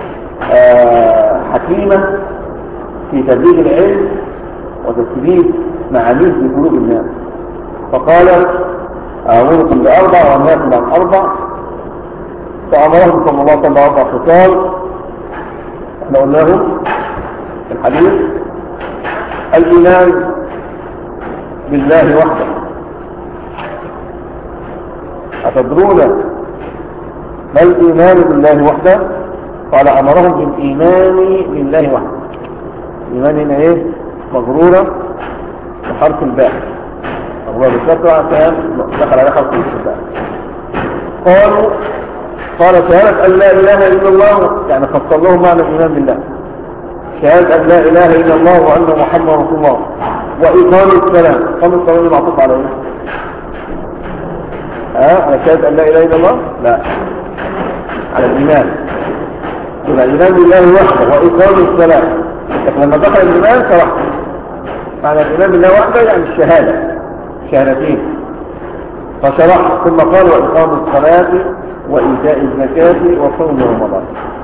حكيمه في تبليغ العلم وتثبيت معانيه في قلوب الناس. فقال امركم باربع وانهاكم عن اربع، فامرهم صلى الله عليه وسلم باربع خصال احنا قلناهم في الحديث: الإيمان بالله وحده. أتدرون ما الإيمان بالله وحده؟ قال أمرهم بالإيمان بالله وحده. الإيمان هنا إيه؟ مغرورة بحرف الباء، مغرورة بالكسرة عشان دخل على حرف الباء. قال شهادة أن لا إله إلا الله، يعني فصل لهم معنى الإيمان بالله. شهادة أن لا إله إلا الله وأن محمد رسول الله وإقام السلام. إقام السلام اللي معطوف على إيه؟ على شهادة أن لا إله إلا الله؟ لا، على الإيمان. يبقى الإيمان بالله وحده وإقام السلام. لكن لما دخل الإيمان شرح معنى الإيمان بالله وحده يعني الشهادة، شهادتين. فشرح ثم قال وإقام الصلاة وإيتاء الزكاة وصوم رمضان.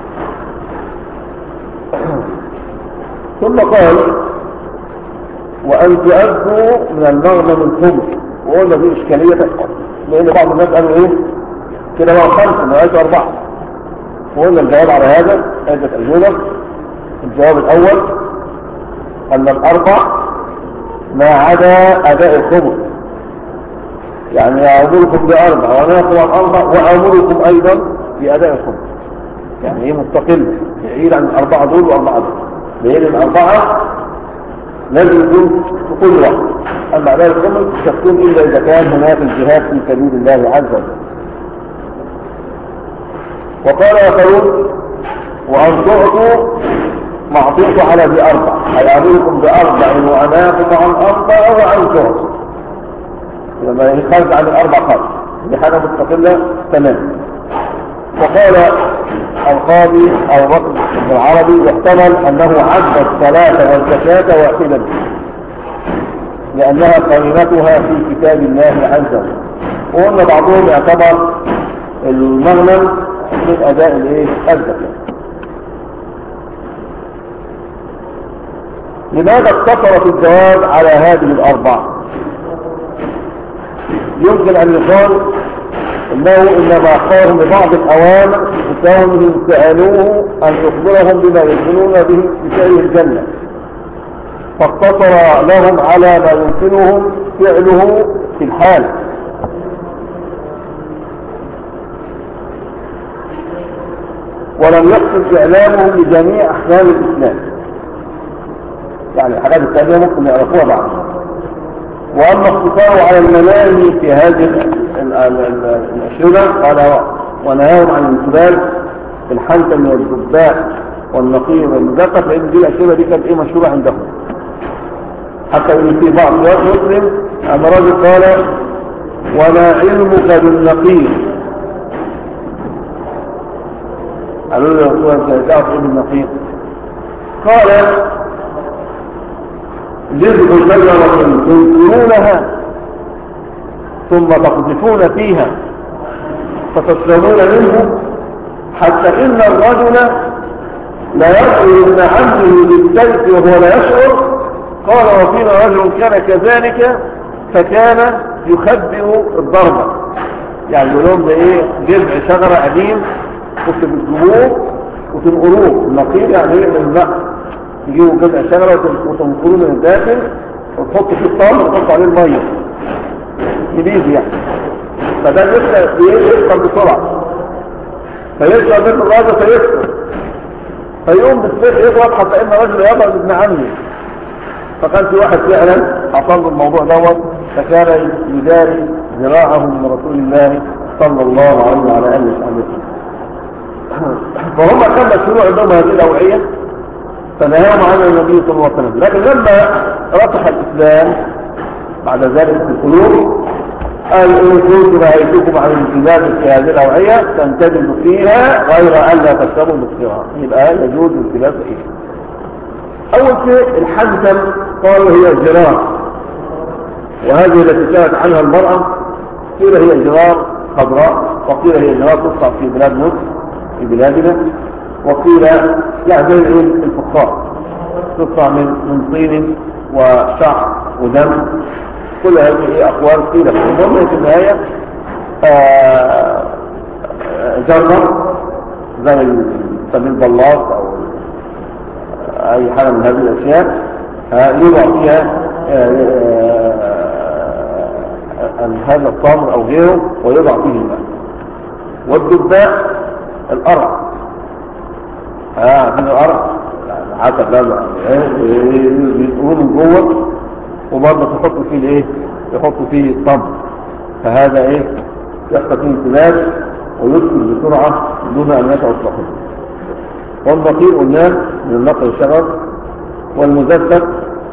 ثم قال وأن تؤدوا من المغنم الخمس. وقلنا دي إشكالية تحصل لأن بعض الناس قالوا إيه كده بقى 5 ما قالوا 4. وقلنا الجواب على هذا عدة أجوبة. الجواب الأول أن الأربع ما عدا أداء الخمس، يعني أمركم بأربع وناكم عن أربع وأمركم أيضا بأداء الخمس، يعني إيه مستقل بعيد عن الأربعة دول وأربعة دول. لأن الأربعة لازم يكون في كل وقت، أما أداء الخمس تكون إلا إذا كان هناك الجهاد في سبيل الله عز وجل. وقال آخرون وأن تعطوا معطوف على بأربع، أي أمركم بأربع وأناكم عن أربع وأن تعطوا، لما يخرج عن الأربع خالص دي حاجة مستقلة تماما. وقال القاضي أو بكر بن العربي يحتمل أنه عد الصلاة والزكاة واحدا لأنها قرينتها في كتاب الله عز وجل. وقلنا بعضهم يعتبر المغنم من أداء الزكاة. لماذا اقتصر في الجواب على هذه الأربع؟ يمكن أن يقال إنه إنما أخبرهم ببعض الأوامر بكونهم سألوه أن يخبرهم بما يمكنون به بشأن الجنة، فاقتصر لهم على ما يمكنهم فعله في الحال. ولم يقصد إعلامهم لجميع أحكام الإسلام، يعني الحاجات الثانية ممكن يعرفوها بعضهم. وأما اقتصاره على المناهي في هذه الأشربة قال ونهاهم عن الانتباه في الحنتم والضباء والنقير والمزقة، فإن دي الأشربة دي كانت مشهورة عندهم. حتى إن في بعض روايات مسلم أن رجل قال وما علمك بالنقير؟ قالوا له يا رسول الله أنت تعرف إيه بالنقير؟ قال جزء شجرة تنكرونها ثم تقذفون فيها فتشربون منه، حتى إن الرجل لا يشعر ابن عمه بالسيف وهو لا يشعر. قال وفينا رجل كان كذلك فكان يخبئ الضربة، يعني يقول لهم ده ايه، جذع شجرة قديم كنت بتجيبوه وتنقروه، النقير يعني ايه، من الماء تجيبوا جذع شجرة وتنقروه من الداخل وتحطوا فيه الطعم وتحطوا عليه المية جديد يعني، فده يسكر بسرعة فيشرب منه الراجل فيسكر، فيقوم بالسيف يضرب حتى ان رجل يضرب ابن عمه. فكان في واحد فعلا حصل له الموضوع دوت، فكان يداري ذراعه من رسول الله صلى الله عليه وعلى اله وصحبه. فهم كان مشروع عندهم هذه الاوعيه فنهاهم عنها النبي صلى الله عليه وسلم. لكن لما رسخ الاسلام بعد ذلك في القلوب قال إن كنت رأيتكم عن الانتباه في هذه الأوعية تنتبه فيها غير أن لا تشربوا بالصراع، يبقى يجوز الانتباه فيها. أول شيء الحنتم قال هي الجرار، وهذه التي كانت عنها المرأة قيل هي جرار خضراء، وقيل هي جرار تصنع في بلاد مصر في بلادنا، وقيل يعني زي الفخار تصنع من طين وشعر ودم، كل هذه أقوال قيل فيهم. في النهاية جرة زي سبيل بلاط أو أي حاجة من هذه الأشياء يوضع فيها هذا التمر أو غيره ويوضع فيه الماء. والدباء الأرع، عشان الأرع حسب لازم يقولوا من جوه وبرضه تحطوا فيه الايه، يحطوا فيه الطمر، فهذا ايه يحصل فيه امتداد ويدخل بسرعه دون ان يشعر صاحبه. والنقير قلنا من النقر الشجر، والمزفت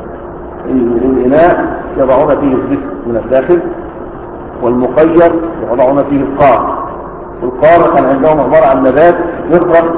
الاناء يضعون فيه الزفت من الداخل، والمقير يضعون فيه القار. والقار كان عندهم عباره عن نبات يفرق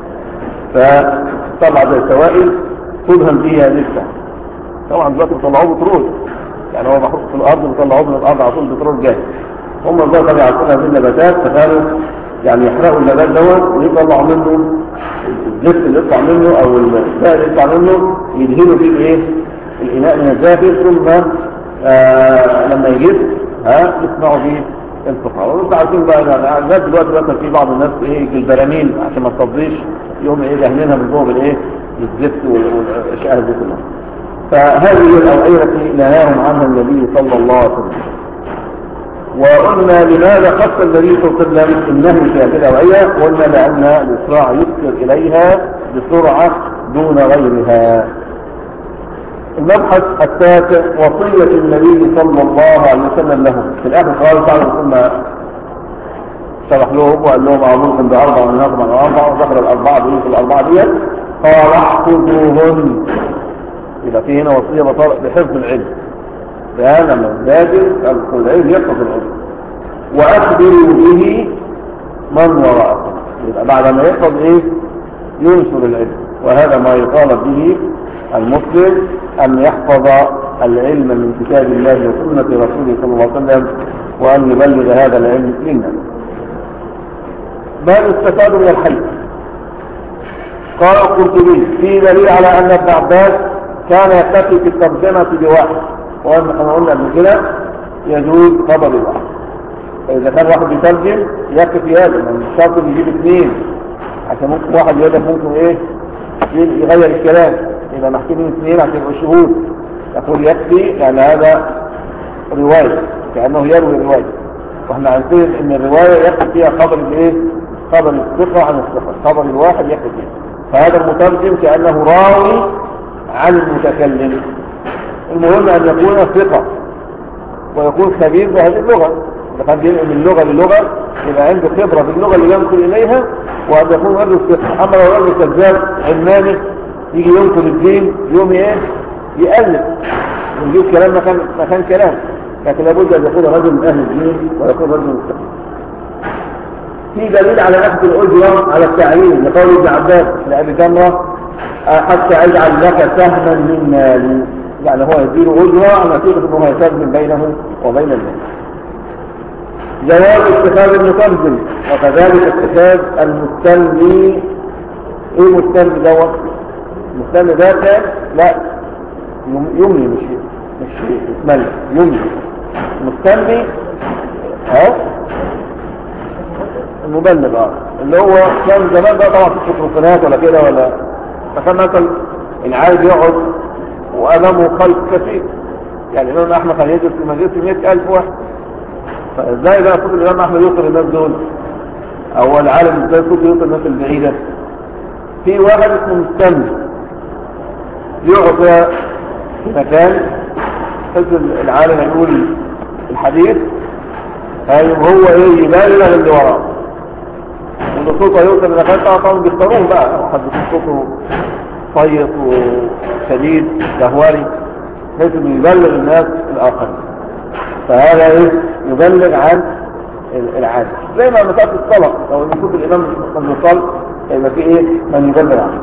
فطلع زي السوائل تدهن فيها لسه، طبعا دلوقتي بيطلعوه بترول، يعني هو محطوط في الارض بيطلعوه من الارض على طول بترول جاهز. هم دلوقتي يعرفون هذه النباتات فكانوا يعني يحرقوا النبات دوت ويطلعوا منه الزفت اللي يطلع منه او السائل اللي يطلع منه، يدهنوا فيه الايه الاناء من الداخل، ثم لما يجف يصنعوا فيه الفخار. وانتوا عارفين بقى الناس دلوقتي مثلا في بعض الناس ايه البراميل عشان ما تصديش يقوم ايه دهنينها من جوه بالايه بالزفت والاشياء دي كلها. فهذه الأوعية التي نهاهم عنها النبي صلى الله عليه وسلم. وقلنا لماذا خص النبي صلى الله عليه وسلم النهي في هذه الأوعية؟ قلنا لأن الإسراع يسر إليها بسرعة دون غيرها. المبحث التاسع وصية النبي صلى الله عليه وسلم لهم. في الآخر قال تعالى ثم شرح لهم وقال لهم أمركم بأربع ونهاكم عن أربع، وذكر الأربعة في الأربعة ديت قال احفظوهن. يبقى في هنا وصية بحفظ العلم، فهذا لما يذاكر العلم يحفظ العلم. وأخبروا به من وراءكم، يبقى بعد ما يحفظ ايه ينشر العلم. وهذا ما يطالب به المسلم أن يحفظ العلم من كتاب الله وسنة رسوله صلى الله عليه وسلم، وأن يبلغ هذا العلم للناس. ما يستفاد من الحديث؟ قال القرطبي في دليل على أن ابن عباس كان يكتفي في الترجمة بواحد، وأنا قلنا قبل كده يجوز خبر الواحد، فإذا كان واحد يترجم يكفي هذا، من الشرط يجيب اثنين عشان ممكن واحد يقول ممكن ايه يغير الكلام، يبقى محتاجين اثنين عشان يبقوا شهود. يقول يكفي يعني هذا رواية كأنه يروي رواية، واحنا عارفين ان الرواية يكفي فيها خبر الايه، خبر الثقة عن الثقة، خبر الواحد يكفي فيه. فهذا المترجم كأنه راوي عن المتكلم. المهم أن يكون ثقة ويكون خبير بهذه اللغة، إذا كان بينقل من لغة للغة يبقى عنده خبرة باللغة اللي ينقل إليها، وأن يكون رجل ثقة. أما لو رجل كذاب علماني يجي ينقل الدين يوم إيه يقلب ويجيب كلام مكان كلام، لكن لابد أن يكون رجل من أهل الدين ويكون رجل من ثقة. في دليل على أخذ الأجرة على التعليم لقول ابن عباس لأبي جمرة حتى أجعل لك سهما من مالي، يعني هو يديله أجرة على نتيجة أنه يسلم بينه وبين الناس. جواز اتخاذ المترجم وكذلك اتخاذ المستلمي. ايه مستلمي دوت؟ المستلمي ده كان لا يمني مش يتملك يمني. المستلمي المبلغ اللي هو كان زمان ده طبعا في ميكروفونات ولا كده ولا، فكان مثلا العايز يقعد وامامه خلق كثير، يعني الامام احمد كان يدرس في مجلس 100,000 واحد، فازاي بقى صوت الامام احمد يوصل للناس دول؟ او العالم ازاي صوته يوصل للناس البعيده؟ في واحد اسمه مستمع يقعد في مكان العالم يقول الحديث، هو ايه يبالغ اللي وراه، وان صوته يوصل لمكان طبعا بيختاروه بقى، حد صوته صيت وشديد جهوري بحيث انه يبلغ الناس الاخرين، فهذا ايه يبلغ عن العادة. زي ما مسألة الصلاة لو المفروض الامام من يصلي يبقى في ايه من يبلغ عنه.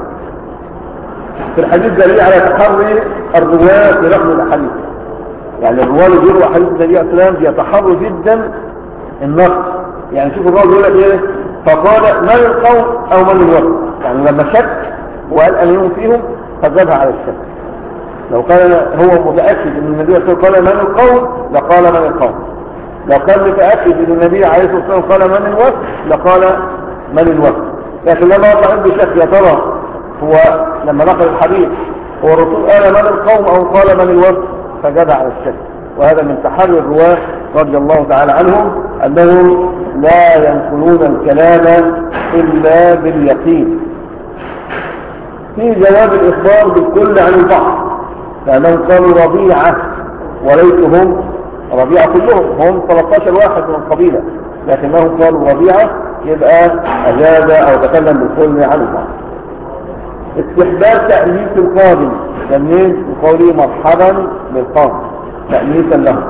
في الحديث دليل على تحري الرواة في نقل الاحاديث، يعني الرواة اللي بيرووا احاديث النبي عليه الصلاة والسلام بيتحروا جدا النقل. يعني شوف الراوي بيقول لك ايه، فقال من القوم او من الوقت، يعني لما شك وقال امنهم فيهم فذهب على الشك. لو كان هو متأكد ان النبي صلى الله عليه وسلم قال من القوم لقال من القوم، لو كان متأكد ان النبي عليه الصلاة والسلام قال من الوقت لقال من الوقت. لكن لما وقع عنده شك يا ترى هو لما نقل الحديث هو الرسول قال من القوم او قال من الوقت فجد على الشك. وهذا من تحري الرواة رضي الله تعالى عنهم انهم لا ينقلون الكلام الا باليقين. في جواب الاخبار بالكل عن البعض، لانهم قالوا ربيعة وليس هم ربيعة كلهم، هم 13 واحد من القبيلة لكنهم قالوا ربيعة، يبقى أجاب أو تكلم بالكل عن البعض. استحباب تأنيث القادم، تأنيث قولي مرحبا بالقادم تأنيثا له.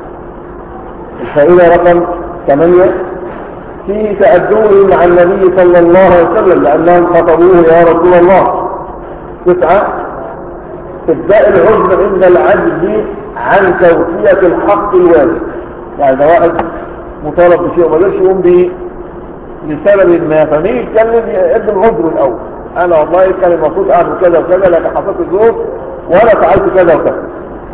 الفائدة رقم 8 في تأدبه مع النبي صلى الله عليه وسلم لأنهم خطبوه يا رسول الله. 9 ابداء العذر عند العجز عن توفية الحق الواجب، يعني ده واحد مطالب بشيء وما قدرش يقوم به لسبب ما، فمين يتكلم يقدم عذره الاول، انا والله كان المفروض اعمل كذا وكذا لكن حصلت الظروف وانا فعلت كذا وكذا.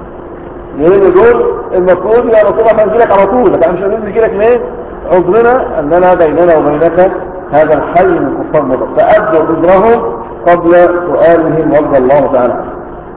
لان دول المفروض يا رسول الله هنجي لك على طول، لكن مش هنجي نجي لك منين؟ عذرنا اننا بيننا وبينك هذا الحي من كفار مضر، فادوا عذرهم قبل سؤالهم رضي الله تعالى عنه.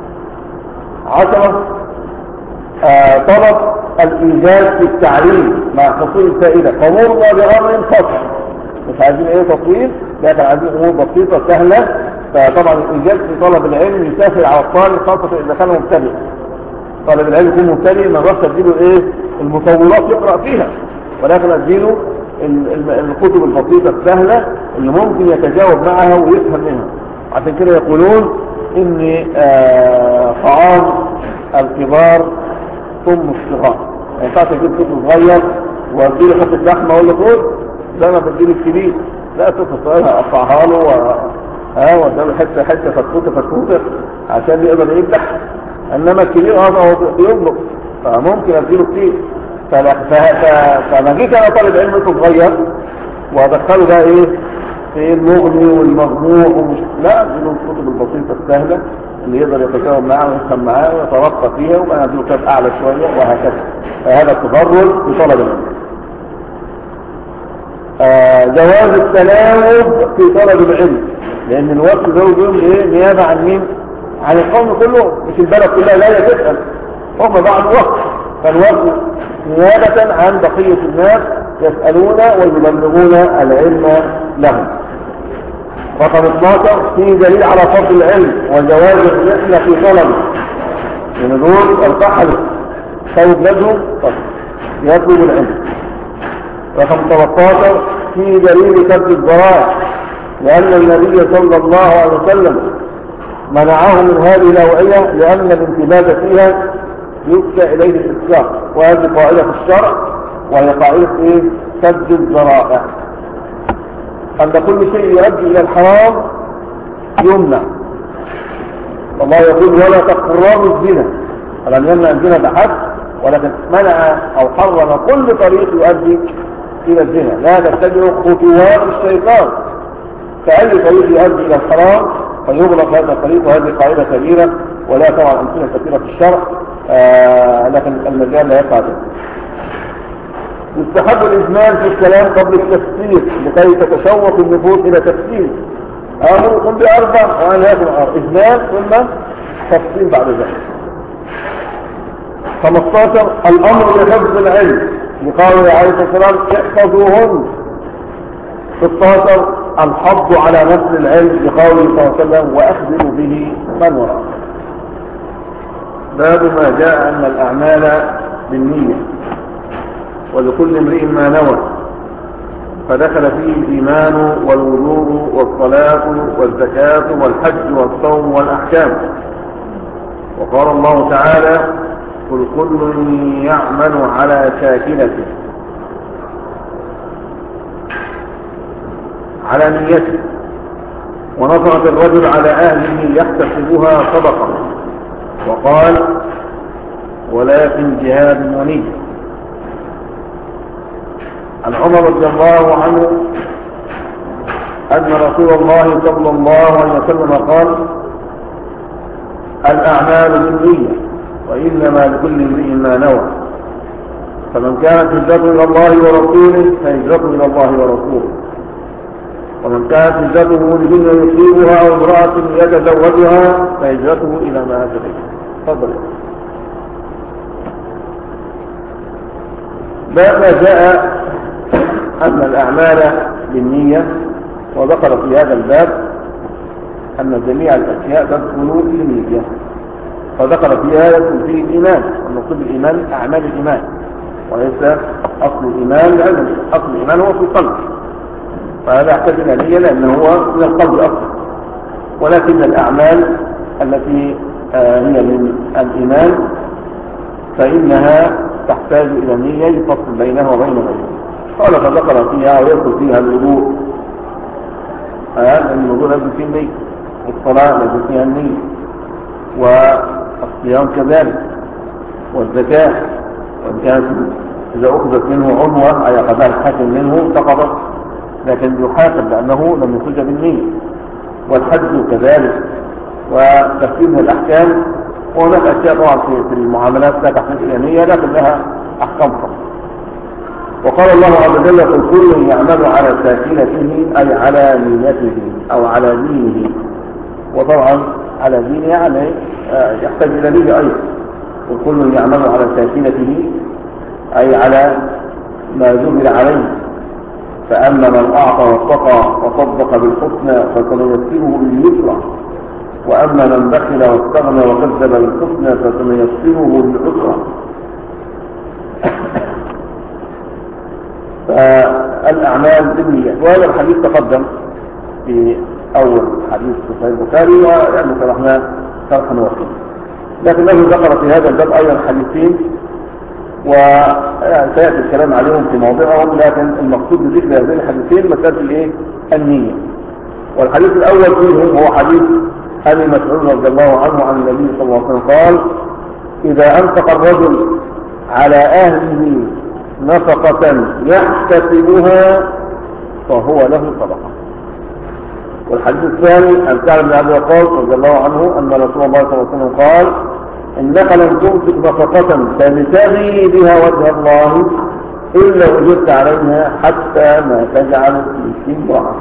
10 طلب الإيجاز في التعليم مع حصول الفائدة، فمرنا بأمر فصل، مش عايزين ايه تطويل لكن عايزين امور بسيطة سهلة. فطبعا الإيجاز في طلب العلم يسهل على الطالب خاصة إذا كان مبتدئ. طالب العلم يكون مبتدئ ما نروحش اديله ايه المطولات يقرأ فيها، ولكن اديله الكتب البسيطة السهلة اللي ممكن يتجاوب معها ويفهم منها. عشان كده يقولون ان طعام الكبار ثم الصغار، ما ينفعش اجيب طفل صغير واديله حته لحمه اقول له خد ده انا بديله الكبير، لا طفل صغير هقطعها له واديله حته فتوته عشان يقدر يفتح، انما الكبير هو بيطلق فممكن اديله كتير. فما جيت انا طالب علم صغير وادخله بقى ايه في المغني والمغموع لا، اديله الكتب البسيطه السهله اللي يقدر يتجاوب معاه ويفهم معاه ويترقى فيها وبقى له كتاب اعلى شويه وهكذا. فهذا التفرد في طلب العلم. جواز التناوب في طلب العلم، لان الوقت ده ايه نيابه عن مين؟ عن القوم كلهم، مش البلد كلها لا تسال، هم بعض وقت، فالوقت نيابه عن بقيه الناس يسالون ويبلغون العلم لهم. رقم 12 فيه دليل على فضل العلم وجواز الرحلة في طلبه، من دول الفحل سوف لهم يطلب العلم. رقم 13 فيه دليل سد الذرائع، لأن النبي صلى الله عليه وسلم منعه من هذه النوعية لأن الانتباه فيها يؤتى إليه الإسكار، وهذه قاعدة في الشرع وهي قاعدة إيه؟ سد الذرائع، أن كل شيء يؤدي إلى الحرام يمنع. الله يقول ولا تقربوا الزنا، فلم يمنع الزنا بحد ولكن منع أو حرم كل طريق يؤدي إلى الزنا، لا تتبعوا خطوات الشيطان، فأي طريق يؤدي إلى الحرام فيغلق هذا الطريق، وهذه قاعدة كبيرة ولا طبعا أمثلة كثيرة في الشرع، لكن المجال لا يقع به. يستحب الإجمال في الكلام قبل التفسير لكي تتشوق النفوس إلى تفسير. أمركم بأربع وأنهاكم عن أربع، إجمال ثم تفصيل بعد ذلك. 15 الأمر بحفظ العلم لقوله عليه الصلاة والسلام احفظوهن. 16 الحض على نشر العلم لقوله صلى الله عليه وسلم وأخبروا به من وراءه. باب ما جاء أن الأعمال بالنية ولكل امرئ ما نوى، فدخل فيه الإيمان والوضوء والصلاة والزكاة والحج والصوم والأحكام. وقال الله تعالى قل كل يعمل على شاكلته على نيته، ونصرت الرجل على أهله يحتسبها صدقة، وقال ولكن جهاد ونية. عن عمر رضي الله عنه أن رسول الله صلى الله عليه وسلم قال الأعمال بالنية وإنما لكل امرئ ما نوى، فمن كانت هجرته إلى الله ورسوله فهجرته إلى الله ورسوله، ومن كانت هجرته لدنيا يصيبها أو امرأة يتزوجها فهجرته إلى ما هاجر إليه. تفضل. ما جاء أن الأعمال بالنية، وذكر في هذا الباب أن جميع الأشياء تدخل في النية، فذكر فيها يدخل فيه الإيمان، والمقصود بالإيمان أعمال الإيمان وليس أصل الإيمان، لأن أصل الإيمان هو في القلب، فهذا يحتاج إلى نية لأنه هو من القلب أصلا، ولكن الأعمال التي هي من الإيمان فإنها تحتاج إلى نية يفصل بينها وبين غيرها. قال فذكر فيها ويدخل فيها الوضوء، لأن الوضوء لازم فيه النية، والصلاة لازم فيها النية، والصيام كذلك، والزكاة وإن كانت إذا أخذت منه عنوة أي أخذها الحاكم منه سقطت، لكن يحاسب لأنه لم يخرج بالنية، والحج كذلك، وتفسير من الأحكام. وهناك أشياء طبعا في المعاملات لا تحتاج إلى نية لكن لها أحكام خاصة. وقال الله عز وجل قل كل يعمل على شاكلته أي على نيته أو على دينه، وطبعا على دينه يعني يحتاج إلى نية أيضا. قل كل يعمل على شاكلته أي على ما جبل عليه، فأما من أعطى واتقى وصدق بالحسنى فسنيسره لليسرى، وأما من بخل واستغنى وكذب بالحسنى فسنيسره للعسرى. فالأعمال بالنية، وهذا الحديث تقدم في أول حديث في صحيح البخاري ويعني شرحناه شرحا واسعا، لكنه ذكر في هذا الباب أيضا حديثين وسيأتي الكلام عليهم في موضعهم، لكن المقصود بذكر هذين الحديثين مسألة النية. والحديث الأول فيهم هو حديث أبي مسعود رضي الله عنه عن النبي صلى الله عليه وسلم قال إذا أنفق الرجل على أهله نفقة يحتسبها فهو له صدقة. والحديث الثاني عن سعد بن أبي وقاص رضي الله عنه أن رسول الله صلى الله عليه وسلم قال إنك لن تنفق نفقة تبتغي بها وجه الله إلا وجدت عليها حتى ما تجعل في امرأة.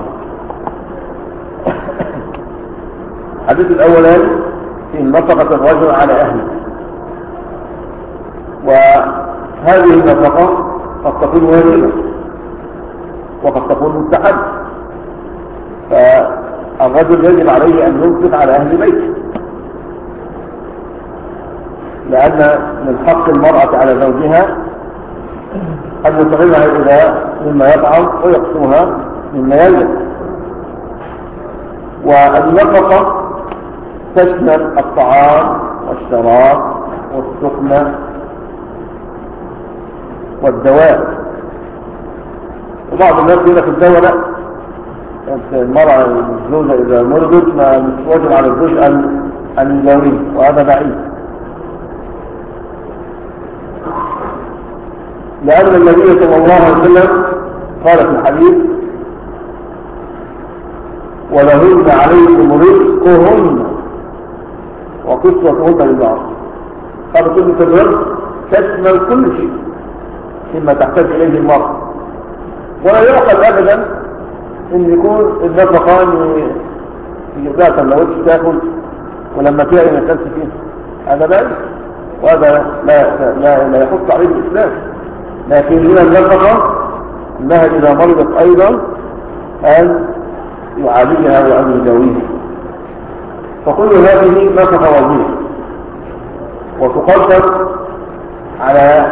الحديث الأولاني في نفقة الرجل على أهله، وهذه النفقة قد تكون واجبة وقد تكون مستحب، فالرجل يجب عليه أن ينفق على أهل بيته، لأن من حق المرأة على زوجها أن يطعمها إذا مما يطعم ويقسمها مما يلبس. والنفقة تشمل الطعام والشراب والسكنة والدواء. وبعض الناس يقول لك الدواء لا، المرأة الزوجة إذا مرضت ما مش واجب على الزوج أن يداويه، وهذا بعيد، لأن النبي صلى الله عليه وسلم قال في الحديث ولهن عليكم رزقهن وقسوتهن بالمعروف. قال كلمة الرزق تشمل كل شيء مما تحتاج إليه المرأة، ولا يعقل أبدا إن يكون النفقة يجيب لها سندوتش تاكل ولما تلاقي ما كانش فيه، هذا بأس، وهذا لا يخص عليه الإسلام. لكن هنا النفقة إنها إذا مرضت أيضا أن يعالجها وأن يداويها، فكل هذه نفقة واجبة وتقدم على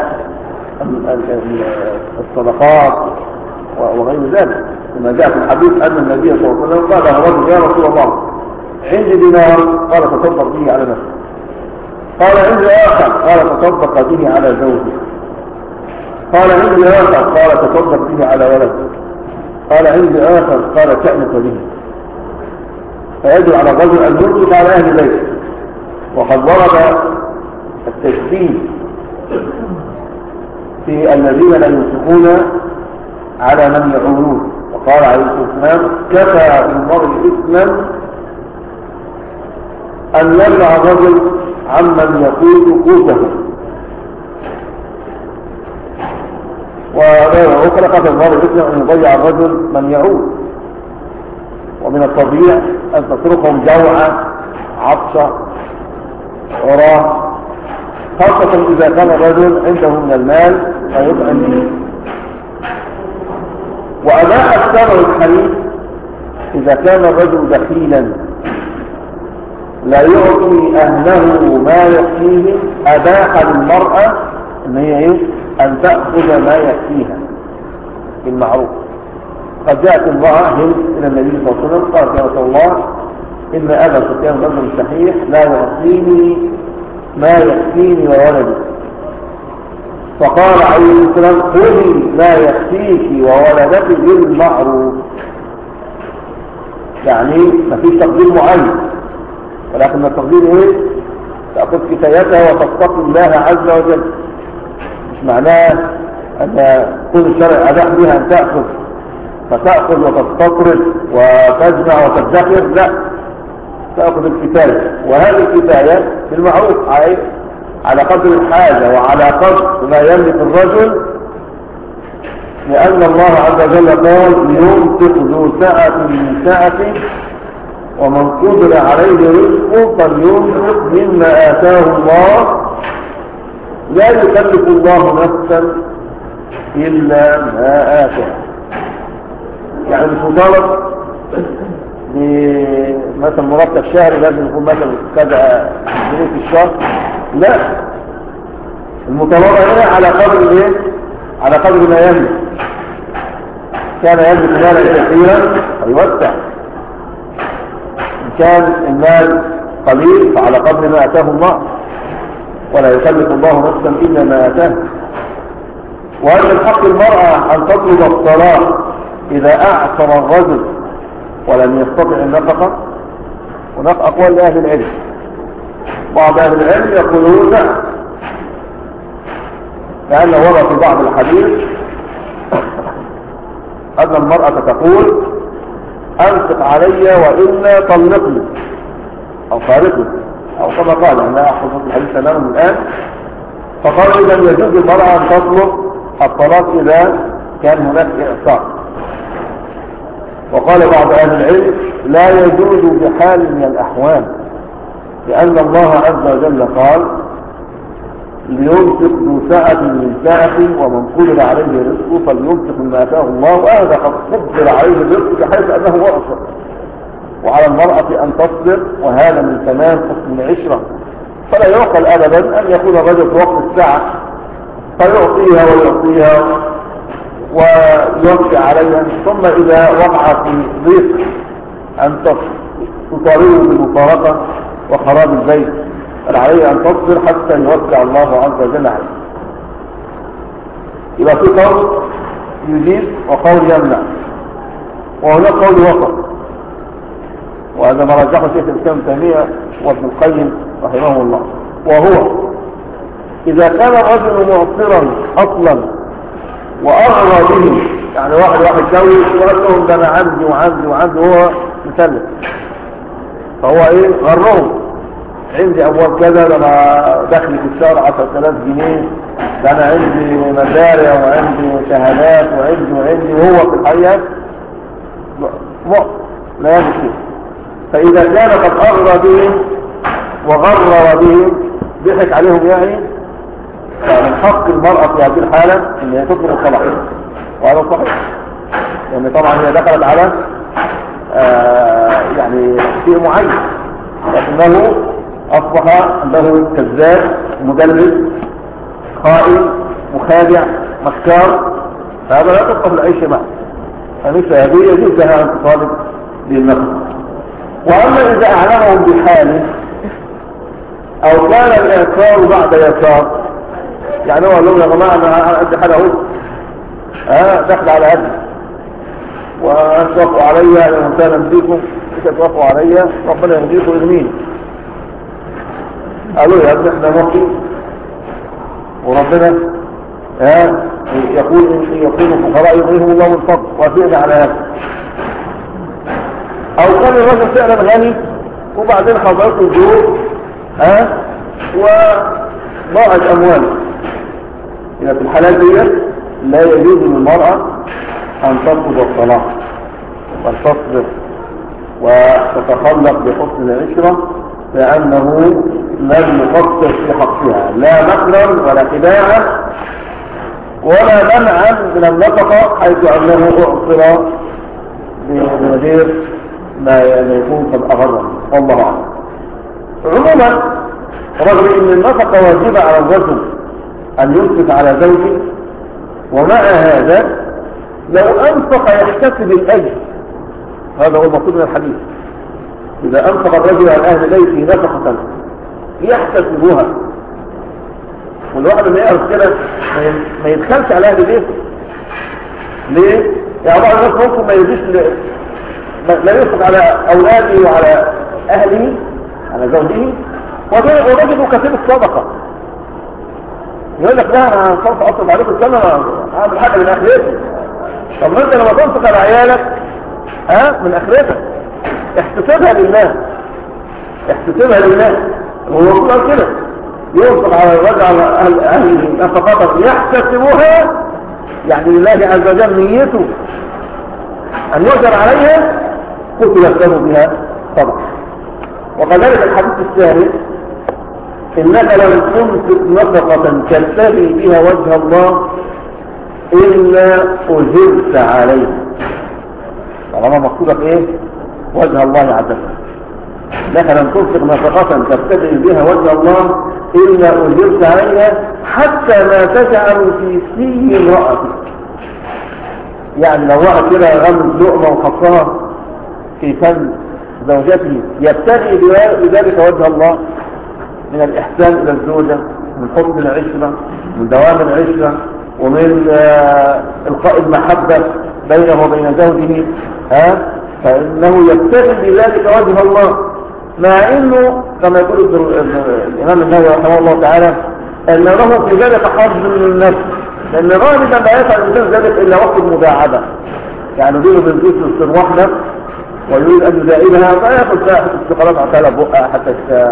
الصدقات وغير ذلك، كما جاء في الحديث أن النبي صلى الله عليه وسلم قال له رجل يا رسول الله عندي دينار، قال تصدق به على نفسه. قال عندي آخر، قال تصدق به على زوجه. قال عندي آخر، قال تصدق به على ولده. قال عندي آخر، قال تأنف به. فيجب على الرجل أن ينفق على أهل بيته. وقد ورد التشبيه في الذين لا ينفقون على من يعولون، وقال عليه الصلاة والسلام كفى بالمرء إثما أن يمنع الرجل عمن يقود قوته. ورواية أخرى كفى بالمرء إثما أن يضيع الرجل من يعول. ومن الطبيعي أن تتركهم جوعا عطشا عراه، خاصة إذا كان الرجل عنده من المال فيطعم به. وأباح الشرع الحديث إذا كان الرجل بخيلا لا يعطي أهله ما يكفيهم، أباح للمرأة أن هي أن تأخذ ما يكفيها بالمعروف. قد جاءت امرأة هند إلى النبي صلى الله عليه وسلم قالت يا رسول الله إن أبا سفيان رجل شحيح لا يعطيني ما يكفيني وولدي. فقال عليه السلام خذي ما يكفيك وولدك بالمعروف. يعني ما فيش تقدير معين، ولكن التقدير تأخذ كفايتها وتتقي الله عز وجل. مش معناه أن كل الشرع أباح بها أن تأخذ فتأخذ وتستطرد وتجمع وتدخر، لا، تأخذ الكفاية، وهذه الكفاية بالمعروف على قدر الحاجة وعلى قدر ما يملك الرجل، لأن الله عز وجل قال ينفق ذو سعة من سعته ومن قدر عليه رزقه فلينفق مما آتاه الله لا يكلف الله نفسا إلا ما آتاه. يعني مش مطالب مثلا مرتب شهري لازم يكون مثلا كذا جنيه في الشهر، لا، المطالبة هنا على قدر ايه؟ على قدر ما يملك. كان يملك مالا كثيرا فيوسع، إن كان المال قليل فعلى قدر ما آتاه الله، ولا يكلف الله نفسا إلا ما آتاه. وأن من حق المرأة أن تطلب الطلاق إذا أعسر الرجل ولم يستطع النفقة. هناك أقوال لأهل العلم، بعض أهل العلم يقولون لا، لأنه ورد في بعض الحديث أن المرأة تقول أنفق علي وإلا طلقني أو فارقني، أو كما قال، أنا أحفظ الحديث تماما الآن. فقال إذا يجوز المرأة أن تطلب الطلاق إذا كان هناك إعصار. وقال بعض أهل العلم لا يجوز بحال من الأحوال، لأن الله عز وجل قال لينفق ذو سعة من سعته ومن قدر عليه رزقه فلينفق مما آتاه الله، وهذا قد قدر عليه الرزق بحيث أنه وأصر، وعلى المرأة أن تصبر، وهذا من تمام حسن العشرة. فلا يعقل أبدا أن يكون الرجل في وقت الساعة فيعطيها ويعطيها ويوفي عليها، ثم إذا وقع في ضيق أن تطالبه بالمفارقة وخراب البيت، فعليه أن تصبر حتى يوسع الله عز وجل عليه. يبقى في قول يجيب وقول يمنع، وهناك قول وسط، وهذا ما رجحه شيخ الإسلام ابن تيمية وابن القيم رحمه الله، وهو إذا كان الرجل معصرا أصلا وأغرى به يعني واحد جوي وقال لهم ده انا عندي وهو مسلم، فهو ايه غرهم، عندي ابواب كذا، ده انا دخلي في الشهر 10,000 جنيه، ده انا عندي مزارع وعندي شهادات وعندي، وهو في الحقيقه لا يجد شيء. فاذا كان قد اغرى بهم وغرر بهم ضحك عليهم يعني، فمن حق المرأة في هذه الحالة ان هي تطلب الطلاق، وهذا صحيح، لان طبعا هي دخلت على يعني شيء معين، لكنه اصبح انه كذاب مدلس خائن مخادع مكار، فهذا لا تطلب العيش معه، فمثل هذه يجوز لها ان تطالب بالنفس. واما اذا اعلمهم بحاله او كان الاعتار بعد يسار، يعني هو قال لهم يا جماعه انا قد حاجه اهو دخل على قدي وان توافقوا عليا، ان كان فيكم اذا توافقوا عليا ربنا يهديكم ويغنيني. قالوا يا ابني احنا نوفي وربنا يقول ان يكونوا فقراء يغنيهم الله من فضل، وافقنا على هذا. او كان الرجل فعلا غني وبعدين حضرته الظروف وضاعت امواله، إذا في الحالات دي لا يجوز للمرأة أن ترفض الطلاق، بل تصبر وتتخلق بحسن العشرة، لأنه لم يقصر في حقها لا مكرا ولا خداعا ولا منعا من النفقة، حيث أنه أعصر بغير ما يكون قد أغرم. والله أعلم. عموما رغم أن النفقة واجبة على الرجل أن ينفق على زوجه، ومع هذا لو أنفق يحتسب الأجر، هذا هو المقصود من الحديث. إذا أنفق الرجل على أهل بيته نفقة يحتسبها، والواحد اللي يعرف كده ما يدخلش على أهل بيته. ليه؟ يعني بعض الناس ممكن ما يجيش لا ينفق على أولاده وعلى أهله على زوجه وتجده كثير الصدقة، يقول لك لا انا صرف اصرف عليكم السنه، انا هعمل حاجه من اخرتي. طب ما انت لما تنفق على عيالك من اخرتك احتسبها لله، احتسبها لله. والرسول قال كده ينفق على الرجل على اهله نفقه يحتسبوها، يعني لله عز وجل نيته ان يؤجر عليها كتبت له بها صدقه. وكذلك الحديث الثالث إنك لن تنفق نفقة تبتغي بها وجه الله إلا أجرت عليها. طالما مقصودك إيه؟ وجه الله عز وجل. إنك لن تنفق نفقة تبتغي بها وجه الله إلا أجرت عليها حتى ما تجعل في امرأتك. يعني لو واحد كده غمز لقمة وحطها في فم زوجته يبتغي بذلك وجه الله من الإحسان إلى الزوجة، من حسن العشرة، من دوام العشرة، ومن إلقاء المحبة بينه وبين زوجه، فإنه يبتغي بذلك وجه الله، مع إنه كما يقول الإمام النووي رحمه الله تعالى أن له في ذلك حظ من النفس، لأن غالبا لا يفعل الإنسان ذلك إلا وقت المداعبة، يعني يديله بالجسر الصنوح نفس ويريد أن يداعبها فيأخذ ساحة استقالات عتالة بقى حتى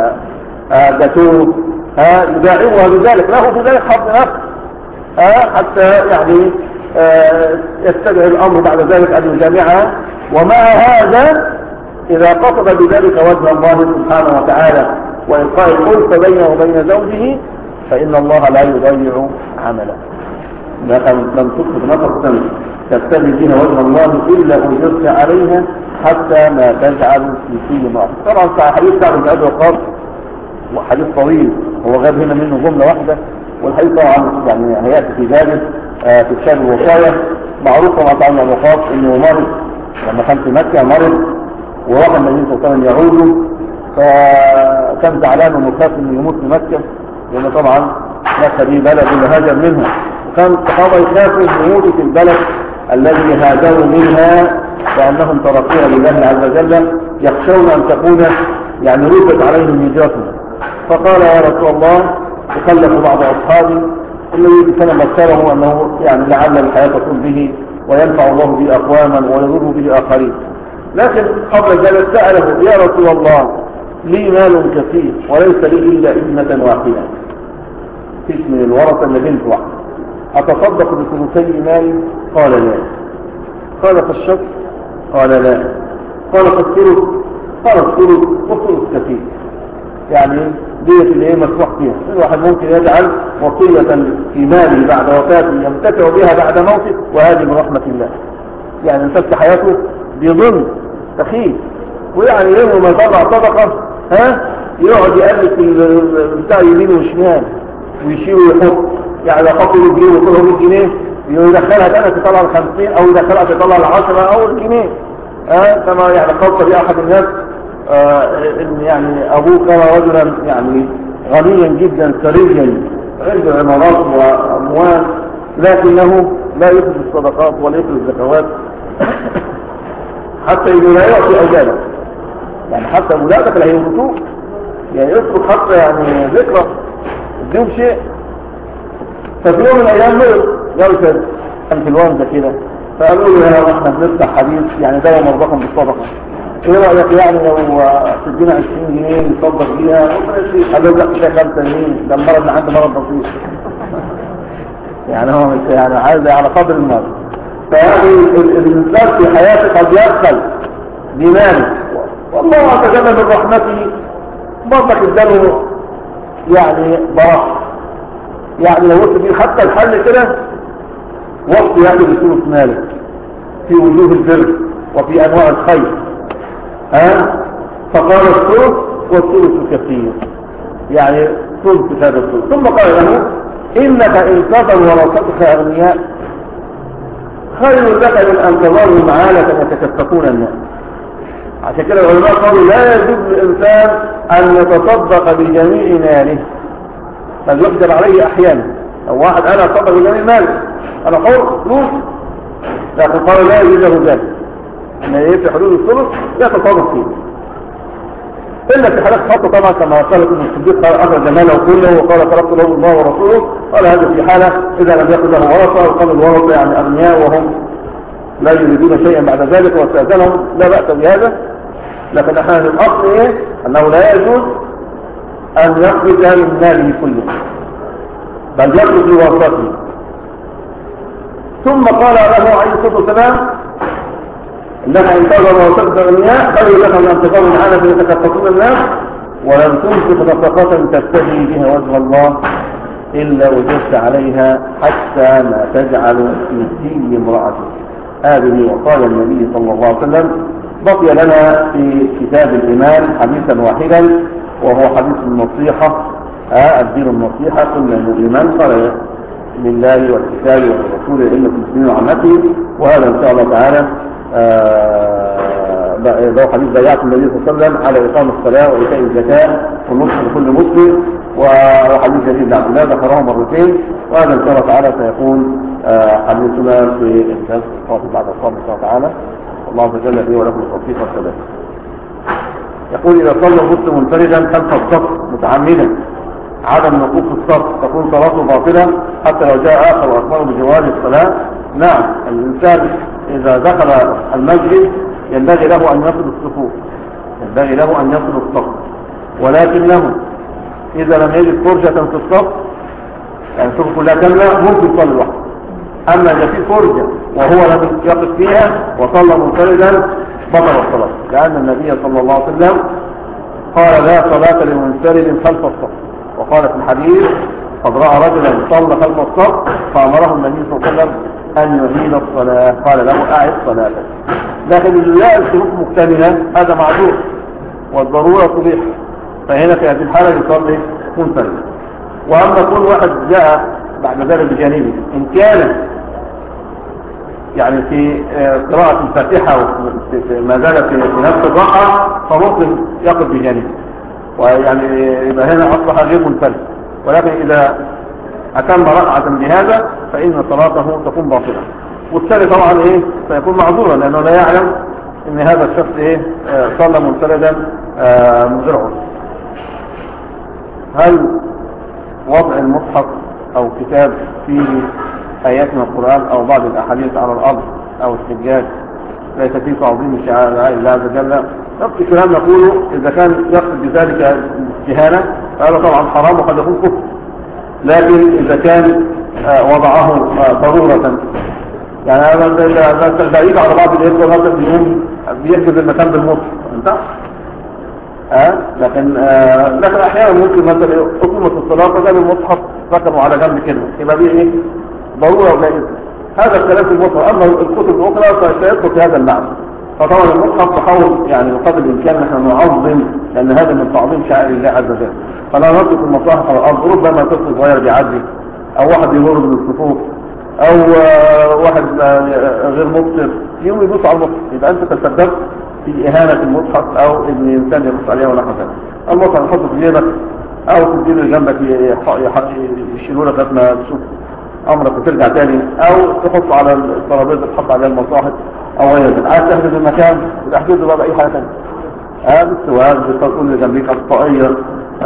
جاتوه يداعبها بذلك، له في ذلك حظ نفس حتى يعني يستدعي الأمر بعد ذلك أن يجامعها. ومع هذا إذا قصد بذلك وجه الله سبحانه وتعالى وإلقاء الألفة بينه وبين زوجه فإن الله لا يضيع عمله. لم تكتب نفقة تبتغي بها وجه الله إلا أجرت عليها حتى ما تجعل في امرأة. طبعا حديث سعد بن أبي وقاص وحديث طويل، هو غاب هنا منه جملة واحدة، والحديث طبعا يعني هيأتي في ذلك في كتاب الوصايا. معروف طبعا سعد بن أبي وقاص إنه مرض لما كان في مكة، مرض وراح النبي صلى الله عليه وسلم يعوده، فكان زعلان ومخاف انه يموت في مكة، لأن طبعا مكة دي بلد اللي هاجر منها، وكان الصحابة يخافوا من يموتوا في البلد الذي هاجروا منها لأنهم تركوها لله عز وجل، يخشون أن تكون يعني ردت عليهم هجرتهم. فقال يا رسول الله، تكلف بعض أصحابي الذي كان مذكره أنه يعني لعل الحياة تكون به وينفع الله به أقواما ويضر به آخرين. لكن قبل ذلك سأله يا رسول الله لي مال كثير وليس لي إلا ابنة واحدة، اسم الورثة إن بنت واحدة، أتصدق بثلثي مالي؟ قال لا. قال فالشطر؟ قال لا. قال فالثلث؟ قال الثلث والثلث كثير. يعني دية اللي هي مسموح فيها، الواحد ممكن يجعل وصية في ماله بعد وفاته يمتتع بها بعد موته، وهذه من رحمة الله. يعني الإنسان في حياته بيظن تخيل، ويعني يوم ما يطلع صدقة يقعد يقلب في بتاع يمين وشمال ويشيل ويحط، يعني يحط له جنيه ويطلع 100 جنيه يدخلها تاني تطلع ال 50 او يدخلها تطلع ال 10 او الجنيه. كما يعني قصد احد الناس ان يعني ابوه كان رجلا يعني غنيا جدا ثريا عنده عمارات واموال، لكنه لا يخرج الصدقات ولا يخرج الزكوات حتى انه لا يعطي اولاده، يعني حتى اولادك لا يورثوه، يعني يترك حتى يعني ذكرى اديهم شيء. ففي يوم من الايام مرض يرشد كان في الوالده كده، فقالوا له يا احنا بنفتح حديث يعني دواء مرضاكم بالصدقه، ايه رايك يعني لو تدينا 20 جنيه نصدق بيها؟ قالوا له لا ده 5 جنيه، ده المرض اللي عنده مرض بسيط يعني هو مش يعني عايز على قدر المرض. فيعني الانسان في حياته قد يبخل بماله، والله عز وجل من رحمته برضك اداله يعني براءه، يعني لو وصل بيه حتى الحل كده وقت يأخذ بثلث ماله في وجوه البر وفي أنواع الخير. فقال الثلث والثلث كثير، يعني ثلث هذا الثلث. ثم قال له إنك إن كفر ورثتك أغنياء خير لك من أن تظلوا معالة يتكففون الناس. عشان كده العلماء قالوا لا يجوز للإنسان أن يتصدق بجميع ماله، بل يقدر عليه أحيانا. لو واحد أنا أتصدق بجميع ماله أنا حر فلوس، لكن قال لا يجوز له ذلك، أن يفتح حدود الثلث يتصرف فيه إلا في حالات خاصة طبعا، كما قال ابن الصديق قال أخرج ماله كله وقال تركت له الله ورسوله. قال هذا في حالة إذا لم يكن له ورثة، وقال الورثة يعني أغنياء وهم لا يريدون شيئا بعد ذلك واستأذنهم لا بأس بهذا. لكن احنا الأصل إيه؟ أنه لا يجوز أن يخرج من ماله كله، بل يخرج لورثته. ثم قال له عليه الصلاة والسلام إنك إن تظهر وتكبر أغنياء خير لك من أن تظهر معانا يتكففون الناس ولم تنفق نفقة تبتغي بها وجه الله إلا وجدت عليها حتى ما تجعل في في امرأتك. هذه وقال النبي صلى الله عليه وسلم. بقي لنا في كتاب الإيمان حديثا واحدا وهو حديث النصيحة. الدين النصيحة قلنا أن الإيمان قال لله والكتاب والرسول لأئمة المسلمين وعامته، وهذا إن شاء الله تعالى لو حديث بيعة النبي صلى الله عليه وسلم على إقام الصلاة وإيتاء الزكاة والنصح لكل مسلم، وحديث جديد بن عبد الله ذكره مرتين، وهذا إن شاء الله تعالى سيكون حديثنا في الدرس القادم بعد الصلاة إن شاء الله تعالى. الله عز وجل لي ولكم التوفيق والسداد. يقول إذا صلى المسلم منفردا خلف الصف متعمدا عدم وقوف الصف تكون صلاته باطلة حتى لو جاء آخر وأخبره بجواز الصلاة؟ نعم، الإنسان إذا دخل المسجد ينبغي له أن يصل الصفوف، ينبغي له أن يصل الصف، ولكنه إذا لم يجد فرجة في الصف يعني الصف كلها كاملة ممكن يصلي لوحده. أما إذا في فرجة وهو لم يقف فيها وصلى منفردا بطل الصلاة، لأن النبي صلى الله عليه وسلم قال لا صلاة لمنفرد خلف الصف، وقال في الحديث قد رأى رجلا صلى خلف الصف فأمره النبي صلى الله عليه وسلم أن يعيد الصلاة، قال له أعد صلاتك. لكن اللي لا الصفوف مكتملة هذا معذور والضرورة تبيح، فهنا في هذه الحالة يصلي منفردا. وأما كل واحد جاء بعد ذلك بجانبه إن كان يعني في قراءة الفاتحة ما زال في نفس الرقعة فممكن يقف بجانبه، ويعني يبقى هنا أصبح غير منفرد. ولكن إذا أتم ركعة بهذا فإن صلاته تكون باطلة، والثاني طبعا إيه سيكون معذورا لأنه لا يعلم إن هذا الشخص إيه صلى منفردا من غير عذر. هل وضع المصحف أو كتاب فيه آيات من القرآن أو بعض الأحاديث على الأرض أو الحجاج ليس فيه تعظيم شعائر الله عز وجل، نفس الكلام نقوله إذا كان يقصد بذلك الاستهانة فهذا طبعا حرام وقد يكون كفر. لكن إذا كان وضعه ضرورة، يعني هذا بعيد على بعض الإخوة مثلا بيقوم بيحجز المكان بالمصر انت لكن أحيانا ممكن مثلا حكومة الصلاة فقال المصحف ركنوا على جنب كده يبقى دي إيه ضرورة وجائزة. هذا الكلام في المصحف. أما الكتب الأخرى فسيدخل في هذا المعنى. فطبعا المصحف نحاول يعني بقدر الإمكان نحن نعظم، لأن هذا من تعظيم شعائر الله عز وجل. فلا نترك المصاحف على الأرض، ربما طفل صغير بيعدي أو واحد يمر من الصفوف أو واحد غير مبصر يوم يبص على المصحف، يبقى أنت تسببت في إهانة المصحف أو إن الإنسان يبص عليه ولا حاجة. المصحف يحطه في جيبك أو في الجيب اللي جنبك يشيلوا لك لغاية ما تشوف أمرك وترجع تاني، أو تحطه على الترابيزة تحط عليها المصاحف أو غير ذلك. عايز تحجز المكان تحجزه بقى بأي حاجة تانية، بالسواق بالتقول اللي جنبيك الطاقية،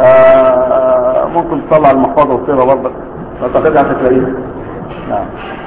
ممكن تطلع المحفظة وتصيرها برضك ما ترجع تلاقيها. نعم.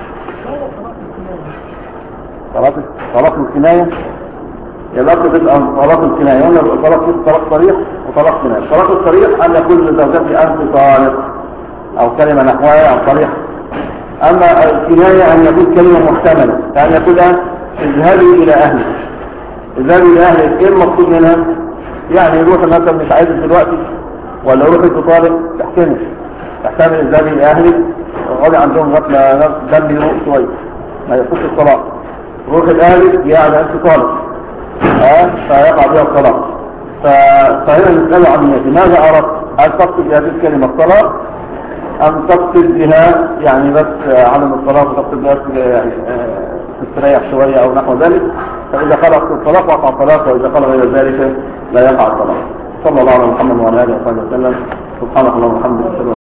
طلاق الكناية يبقى طلاق الكناية هنا طلاق صريح وطلاق كناية. الطلاق الصريح أن يكون لزوجتي أنت طالق أو كلمة نحوية أو صريحة. أما الكناية أن يكون كلمة محتملة، يعني يقول اذهبي إلى أهلك. اذهبي إلى أهلك إيه المقصود منها؟ يعني يروح مثلا مش عايز دلوقتي ولا روح انت طالق تحتمل اذهبي إلى أهلك غالي عندهم غفلة دم يروح شوية ما يخص الطلاق. روح الأهلك يعني أنت طالق فيقع بها الطلاق. فهنا نسأله عن الناس ماذا أردت؟ هل تقصد بهذه الكلمة الطلاق أم تقصد بها يعني بس عدم الطلاق وتقصد بها يعني تستريح شوية أو نحو ذلك؟ فإذا قال الطلاق وقع الطلاق، وإذا قال غير ذلك لا يقع الطلاق. صلى الله على محمد وعلى آله وصحبه وسلم. سبحانك اللهم وبحمدك.